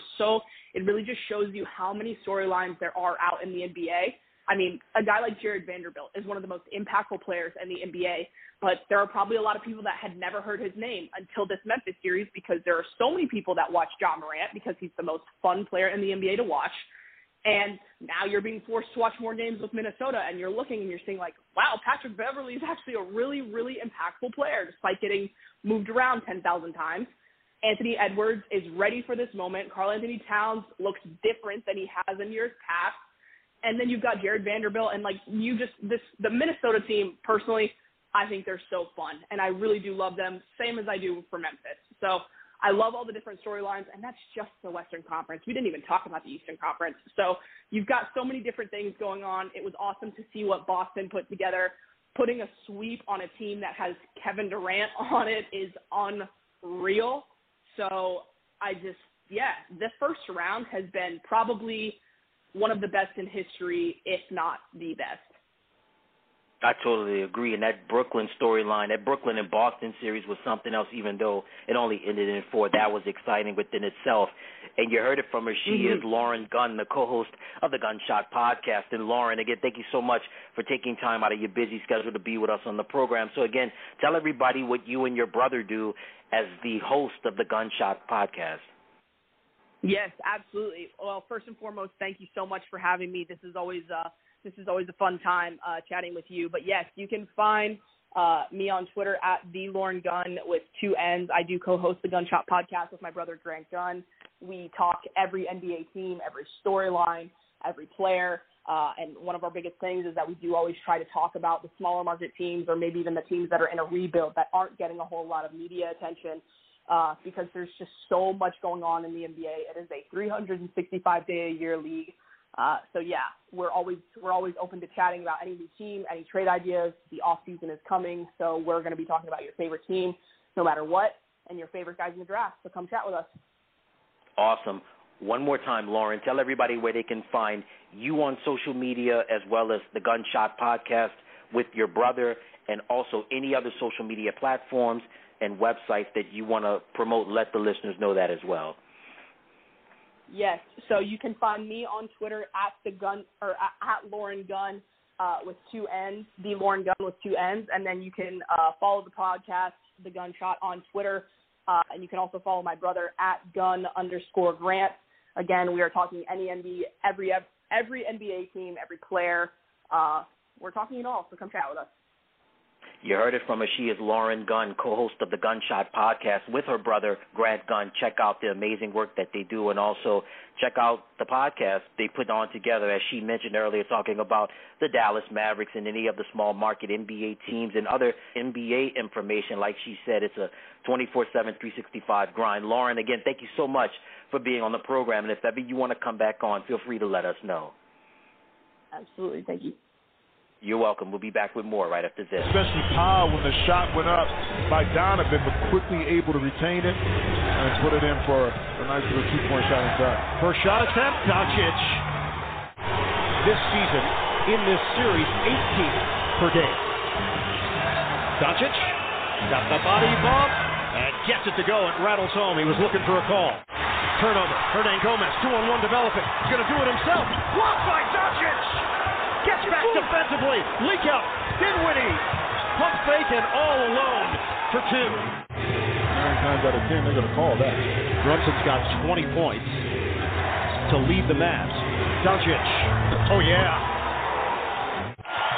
Speaker 20: it really just shows you how many storylines there are out in the NBA. I mean, a guy like Jared Vanderbilt is one of the most impactful players in the NBA, but there are probably a lot of people that had never heard his name until this Memphis series, because there are so many people that watch Ja Morant because he's the most fun player in the NBA to watch. And now you're being forced to watch more games with Minnesota, and you're looking and you're seeing like, wow, Patrick Beverley is actually a really, really impactful player despite getting moved around 10,000 times. Anthony Edwards is ready for this moment. Karl Anthony Towns looks different than he has in years past. And then you've got Jared Vanderbilt, and the Minnesota team, personally, I think they're so fun, and I really do love them, same as I do for Memphis. So I love all the different storylines, and that's just the Western Conference. We didn't even talk about the Eastern Conference. So you've got so many different things going on. It was awesome to see what Boston put together. Putting a sweep on a team that has Kevin Durant on it is unreal. So this first round has been probably one of the best in history, if not the best.
Speaker 5: I totally agree. And that Brooklyn storyline, that Brooklyn and Boston series was something else, even though it only ended in 4. That was exciting within itself. And you heard it from her. She is Lauren Gunn, the co-host of the Gunshot Podcast. And Lauren, again, thank you so much for taking time out of your busy schedule to be with us on the program. So, again, tell everybody what you and your brother do as the host of the Gunshot Podcast.
Speaker 20: Yes, absolutely. Well, first and foremost, thank you so much for having me. This is always a fun time chatting with you. But yes, you can find me on Twitter at @TheLaurenGunn with 2 N's. I do co-host the Gunshot Podcast with my brother Grant Gunn. We talk every NBA team, every storyline, every player. And one of our biggest things is that we do always try to talk about the smaller market teams, or maybe even the teams that are in a rebuild that aren't getting a whole lot of media attention. Because there's just so much going on in the NBA. It is a 365-day-a-year league. So we're always open to chatting about any new team, any trade ideas. The off season is coming, so we're going to be talking about your favorite team, no matter what, and your favorite guys in the draft. So come chat with us.
Speaker 5: Awesome. One more time, Lauren, tell everybody where they can find you on social media, as well as the Gunshot Podcast with your brother, and also any other social media platforms and websites that you want to promote. Let the listeners know that as well.
Speaker 20: Yes, so you can find me on Twitter at Lauren Gunn. with 2 N's, The Lauren Gunn with 2 N's, and then you can follow the podcast, The Gunshot, on Twitter, and you can also follow my brother at @gun_Grant. Again, we are talking any NBA, every NBA team, every player. We're talking it all, so come chat with us.
Speaker 5: You heard it from her. She is Lauren Gunn, co-host of the Gunshot podcast with her brother, Grant Gunn. Check out the amazing work that they do, and also check out the podcast they put on together, as she mentioned earlier, talking about the Dallas Mavericks and any of the small market NBA teams and other NBA information. Like she said, it's a 24/7, 365 grind. Lauren, again, thank you so much for being on the program, and if ever you want to come back on, feel free to let us know.
Speaker 20: Absolutely. Thank you.
Speaker 5: You're welcome. We'll be back with more right after this.
Speaker 17: Especially Powell when the shot went up by Donovan, but quickly able to retain it and put it in for a nice little two-point shot inside.
Speaker 18: First shot attempt, Doncic. This season, in this series, 18 per game. Doncic got the body bump and gets it to go. It rattles home. He was looking for a call. Turnover. Hernangomez, 2-on-1 developing. He's going to do it himself. Blocked by Doncic. Gets back defensively. Leak out. Dinwiddie. Pump fake and all alone for 2.
Speaker 17: 9 times out of 10, they're going to call that.
Speaker 18: Brunson's got 20 points to lead the Mavs. Doncic. Oh, yeah.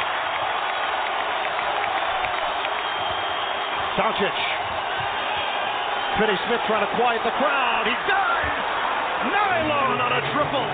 Speaker 18: Doncic. Finney Smith trying to quiet the crowd. He does! Nylon on a triple.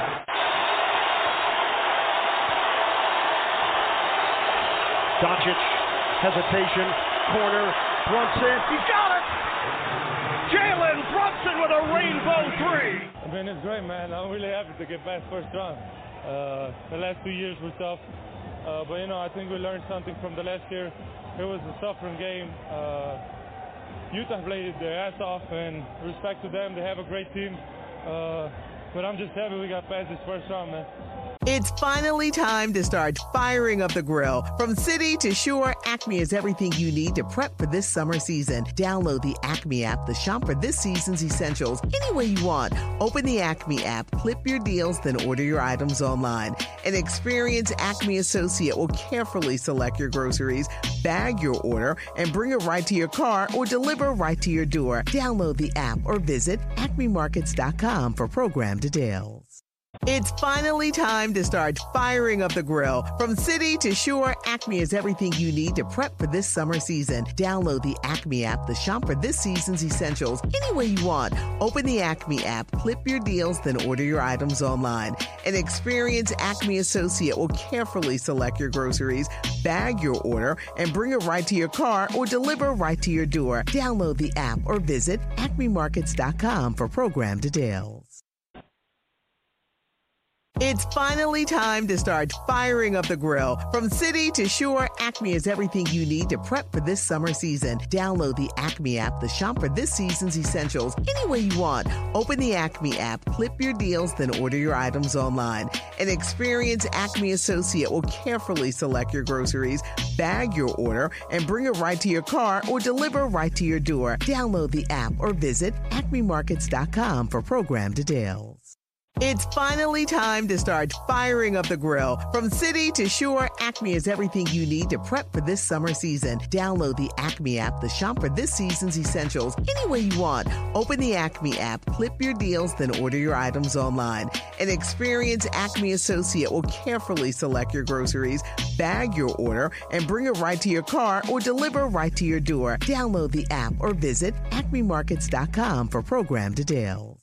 Speaker 18: Doncic, hesitation, corner, Brunson, he's got it! Jalen Brunson with a rainbow 3!
Speaker 19: I mean, it's great, man. I'm really happy to get past first round. The last 2 years were tough, but, I think we learned something from the last year. It was a suffering game. Utah played their ass off, and respect to them. They have a great team, but I'm just happy we got past this first round, man.
Speaker 12: It's finally time to start firing up the grill. From city to shore, Acme is everything you need to prep for this summer season. Download the Acme app to shop for this season's essentials any way you want. Open the Acme app, clip your deals, then order your items online. An experienced Acme associate will carefully select your groceries, bag your order, and bring it right to your car or deliver right to your door. Download the app or visit acmemarkets.com for program details. It's finally time to start firing up the grill. From city to shore, Acme is everything you need to prep for this summer season. Download the Acme app to shop for this season's essentials any way you want. Open the Acme app, clip your deals, then order your items online. An experienced Acme associate will carefully select your groceries, bag your order, and bring it right to your car or deliver right to your door. Download the app or visit acmemarkets.com for program details. It's finally time to start firing up the grill. From city to shore, Acme is everything you need to prep for this summer season. Download the Acme app to shop for this season's essentials any way you want. Open the Acme app, clip your deals, then order your items online. An experienced Acme associate will carefully select your groceries, bag your order, and bring it right to your car or deliver right to your door. Download the app or visit acmemarkets.com for program details. It's finally time to start firing up the grill. From city to shore, Acme is everything you need to prep for this summer season. Download the Acme app to shop for this season's essentials any way you want. Open the Acme app, clip your deals, then order your items online. An experienced Acme associate will carefully select your groceries, bag your order, and bring it right to your car or deliver right to your door. Download the app or visit acmemarkets.com for program details.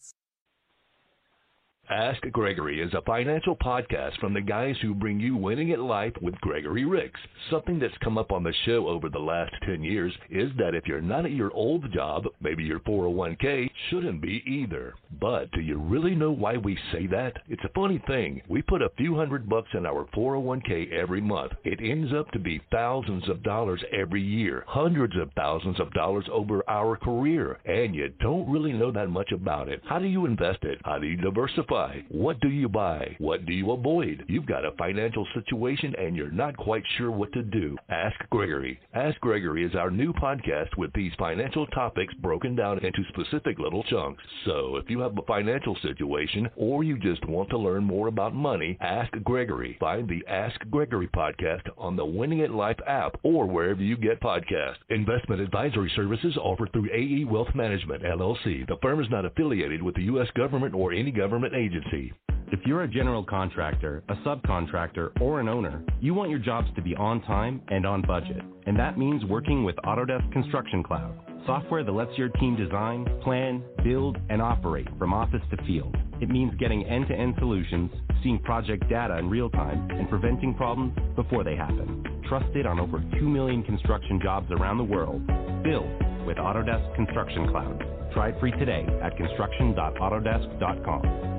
Speaker 15: Ask Gregory is a financial podcast from the guys who bring you Winning at Life with Gregory Ricks. Something that's come up on the show over the last 10 years is that if you're not at your old job, maybe your 401k shouldn't be either. But do you really know why we say that? It's a funny thing. We put a few $100 in our 401k every month. It ends up to be thousands of dollars every year, hundreds of thousands of dollars over our career, and you don't really know that much about it. How do you invest it? How do you diversify buy? What do you buy? What do you avoid? You've got a financial situation and you're not quite sure what to do. Ask Gregory. Ask Gregory is our new podcast with these financial topics broken down into specific little chunks. So if you have a financial situation or you just want to learn more about money, ask Gregory. Find the Ask Gregory podcast on the Winning at Life app or wherever you get podcasts. Investment advisory services offered through AE Wealth Management, LLC. The firm is not affiliated with the U.S. government or any government agency.
Speaker 14: If you're a general contractor, a subcontractor, or an owner, you want your jobs to be on time and on budget. And that means working with Autodesk Construction Cloud, software that lets your team design, plan, build, and operate from office to field. It means getting end-to-end solutions, seeing project data in real time, and preventing problems before they happen. Trusted on over 2 million construction jobs around the world. Build with Autodesk Construction Cloud. Try it free today at construction.autodesk.com.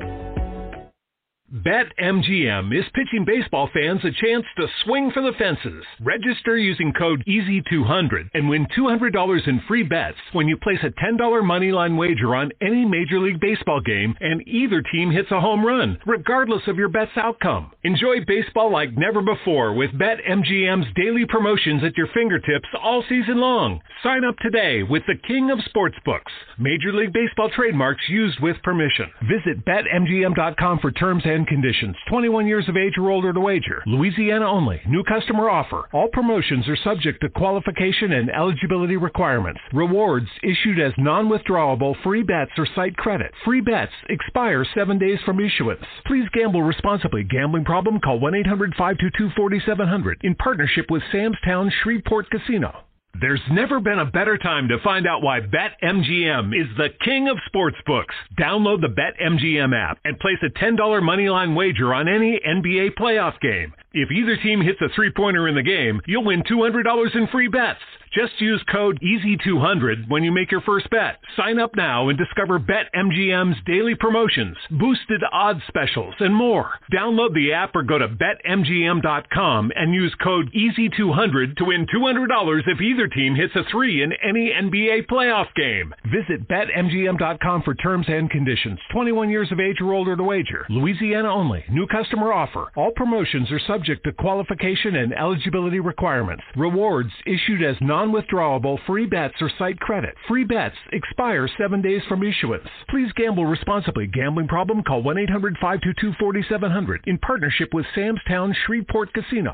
Speaker 16: BetMGM is pitching baseball fans a chance to swing for the fences. Register using code EASY200 and win $200 in free bets when you place a $10 moneyline wager on any Major League Baseball game and either team hits a home run, regardless of your bet's outcome. Enjoy baseball like never before with BetMGM's daily promotions at your fingertips all season long. Sign up today with the King of Sportsbooks. Major League Baseball trademarks used with permission. Visit BetMGM.com for terms and conditions. 21 years of age or older to wager. Louisiana only. New customer offer. All promotions are subject to qualification and eligibility requirements. Rewards issued as non-withdrawable free bets or site credit. Free bets expire 7 days from issuance. Please gamble responsibly. Gambling problem? Call 1-800-522-4700 in partnership with Sam's Town Shreveport Casino. There's never been a better time to find out why BetMGM is the king of sportsbooks. Download the BetMGM app and place a $10 moneyline wager on any NBA playoff game. If either team hits a three-pointer in the game, you'll win $200 in free bets. Just use code EASY200 when you make your first bet. Sign up now and discover BetMGM's daily promotions, boosted odds specials, and more. Download the app or go to BetMGM.com and use code EASY200 to win $200 if either team hits a three in any NBA playoff game. Visit BetMGM.com for terms and conditions. 21 years of age or older to wager. Louisiana only. New customer offer. All promotions are subject to qualification and eligibility requirements. Rewards issued as non-withdrawable free bets or site credit. Free bets expire 7 days from issuance. Please gamble responsibly. Gambling problem? Call 1-800-522-4700 in partnership with Sam's Town Shreveport Casino.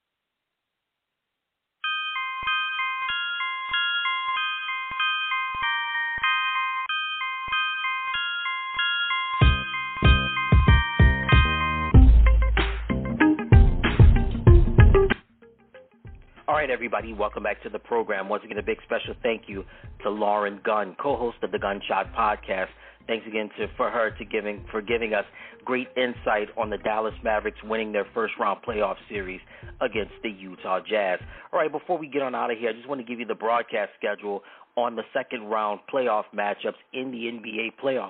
Speaker 5: All right, everybody, welcome back to the program. Once again, a big special thank you to Lauren Gunn, co-host of the Gunshot Podcast. Thanks again for giving us great insight on the Dallas Mavericks winning their first-round playoff series against the Utah Jazz. All right, before we get on out of here, I just want to give you the broadcast schedule on the second-round playoff matchups in the NBA playoffs.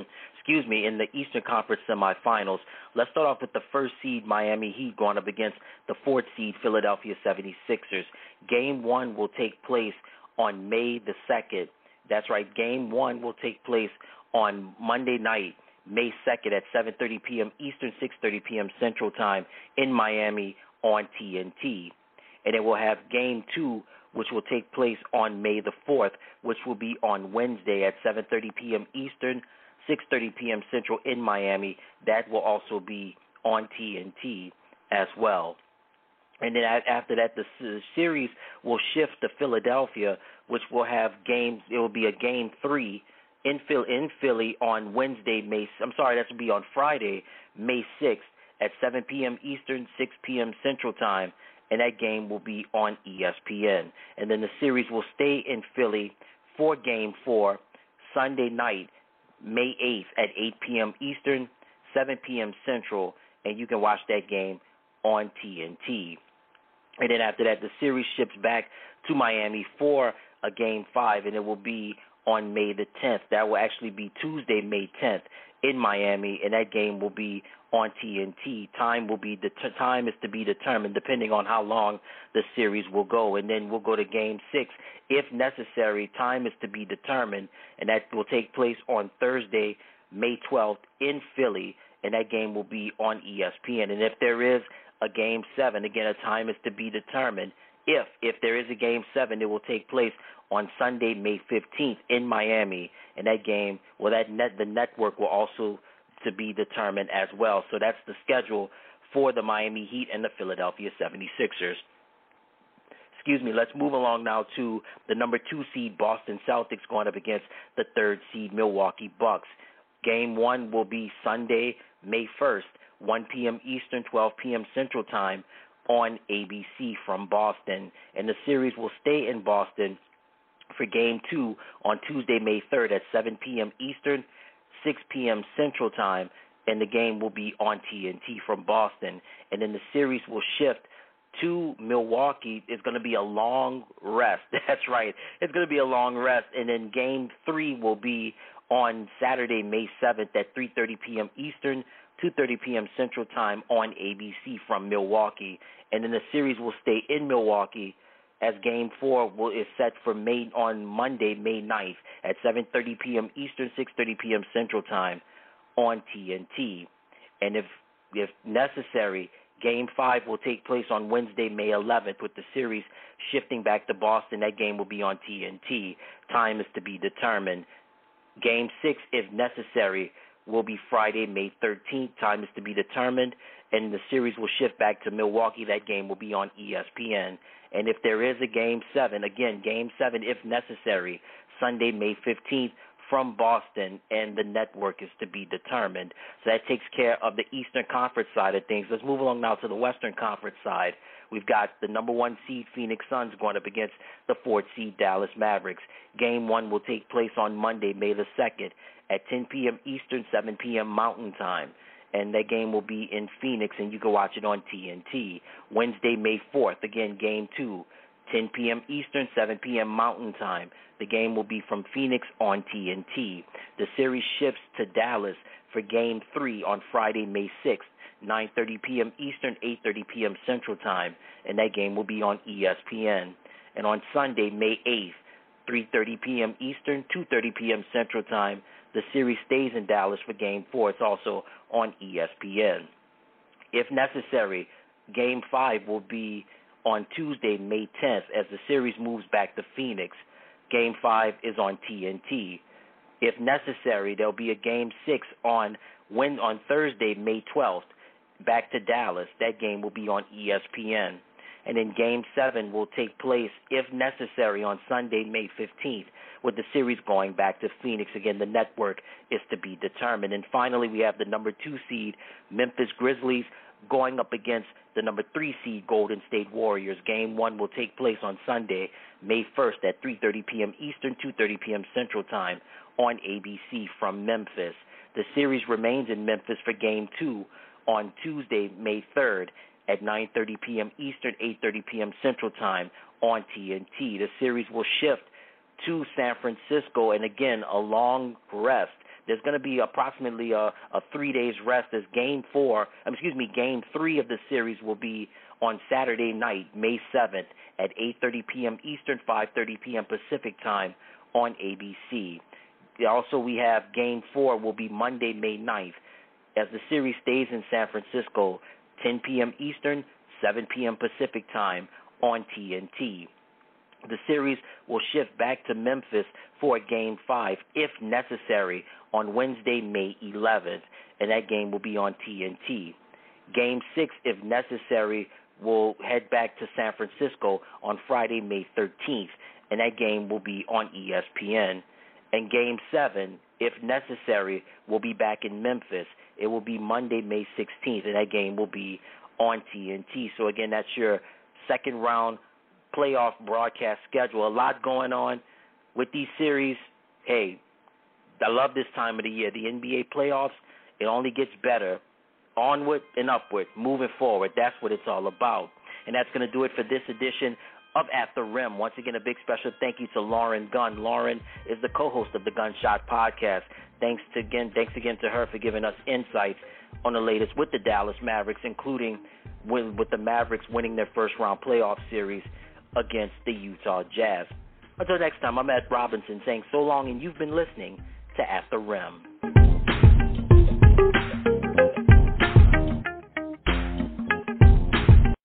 Speaker 5: In the Eastern Conference semifinals. Let's start off with the first seed Miami Heat going up against the fourth seed Philadelphia 76ers. Game 1 will take place on May the 2nd. That's right, Game 1 will take place on Monday night, May 2nd at 7:30 p.m. Eastern, 6:30 p.m. Central Time in Miami on TNT. And then we'll have Game 2, which will take place on May the 4th, which will be on Wednesday at 7:30 p.m. Eastern, 6:30 p.m. Central in Miami. That will also be on TNT as well. And then after that, the series will shift to Philadelphia, which will have games. It will be a Game 3 in Philly on that will be on Friday, May 6th at 7 p.m. Eastern, 6 p.m. Central Time, and that game will be on ESPN. And then the series will stay in Philly for Game 4 Sunday night, May 8th at 8 p.m. Eastern, 7 p.m. Central, and you can watch that game on TNT. And then after that, the series ships back to Miami for a Game 5, and it will be on May the 10th. That will actually be Tuesday, May 10th in Miami, and that game will be on TNT. Time is to be determined depending on how long the series will go. And then we'll go to Game 6 if necessary. Time is to be determined, and that will take place on Thursday, May 12th in Philly, and that game will be on ESPN. And if there is a Game 7, again, a time is to be determined. If there is a Game 7, it will take place on Sunday, May 15th in Miami, and that game, well, the network will also to be determined as well. So that's the schedule for the Miami Heat and the Philadelphia 76ers. Excuse me, let's move along now to the number 2 seed Boston Celtics going up against the 3rd seed Milwaukee Bucks. Game 1 will be Sunday, May 1st, 1 p.m. Eastern, 12 p.m. Central Time on ABC from Boston. And the series will stay in Boston for Game 2 on Tuesday, May 3rd at 7 p.m. Eastern, 6 p.m. Central Time, and the game will be on TNT from Boston. And then the series will shift to Milwaukee. It's going to be a long rest. That's right. It's going to be a long rest. And then Game 3 will be on Saturday, May 7th at 3:30 p.m. Eastern, 2:30 p.m. Central Time on ABC from Milwaukee. And then the series will stay in Milwaukee as Game 4 is set for on Monday, May 9th at 7:30 p.m. Eastern, 6:30 p.m. Central Time on TNT. And if necessary, Game 5 will take place on Wednesday, May 11th, with the series shifting back to Boston. That game will be on TNT. Time is to be determined. Game 6, if necessary, will be Friday, May 13th. Time is to be determined, and the series will shift back to Milwaukee. That game will be on ESPN. And if there is a Game 7, again, Game 7, if necessary, Sunday, May 15th, from Boston, and the network is to be determined. So that takes care of the Eastern Conference side of things. Let's move along now to the Western Conference side. We've got the number 1 seed Phoenix Suns going up against the 4th seed Dallas Mavericks. Game 1 will take place on Monday, May the 2nd at 10 p.m. Eastern, 7 p.m. Mountain Time. And that game will be in Phoenix, and you can watch it on TNT. Wednesday, May 4th, again, Game 2, 10 p.m. Eastern, 7 p.m. Mountain Time. The game will be from Phoenix on TNT. The series shifts to Dallas for Game 3 on Friday, May 6th, 9:30 p.m. Eastern, 8:30 p.m. Central Time, and that game will be on ESPN. And on Sunday, May 8th, 3:30 p.m. Eastern, 2:30 p.m. Central Time, the series stays in Dallas for Game 4. It's also on ESPN. If necessary, Game 5 will be on Tuesday, May 10th, as the series moves back to Phoenix. Game 5 is on TNT. If necessary, there'll be a Game 6 on Thursday, May 12th, back to Dallas. That game will be on ESPN. And then Game 7 will take place, if necessary, on Sunday, May 15th, with the series going back to Phoenix. Again, the network is to be determined. And finally, we have the number 2 seed Memphis Grizzlies going up against the number 3 seed Golden State Warriors. Game 1 will take place on Sunday, May 1st at 3:30 p.m. Eastern, 2:30 p.m. Central Time on ABC from Memphis. The series remains in Memphis for Game 2 on Tuesday, May 3rd at 9:30 p.m. Eastern, 8:30 p.m. Central Time on TNT. The series will shift to San Francisco, and again, a long rest. There's going to be approximately a 3 days rest as Game 3 of the series will be on Saturday night, May 7th at 8:30 p.m. Eastern, 5:30 p.m. Pacific Time on ABC. Also, we have Game 4 will be Monday, May 9th, as the series stays in San Francisco, 10 p.m. Eastern, 7 p.m. Pacific Time on TNT. The series will shift back to Memphis for Game 5, if necessary, on Wednesday, May 11th, and that game will be on TNT. Game 6, if necessary, will head back to San Francisco on Friday, May 13th, and that game will be on ESPN. And Game 7, if necessary, will be back in Memphis. It will be Monday, May 16th, and that game will be on TNT. So, again, that's your second round playoff broadcast schedule. A lot going on with these series. Hey, I love this time of the year. The NBA playoffs, it only gets better. Onward and upward, moving forward. That's what it's all about. And that's going to do it for this edition of At the Rim. Once again, a big special thank you to Lauren Gunn. Lauren is the co-host of the Gunshot Podcast. Thanks again to her for giving us insights on the latest with the Dallas Mavericks, including with the Mavericks winning their first-round playoff series against the Utah Jazz. Until next time, I'm Ed Robinson saying so long, and you've been listening to At the Rim.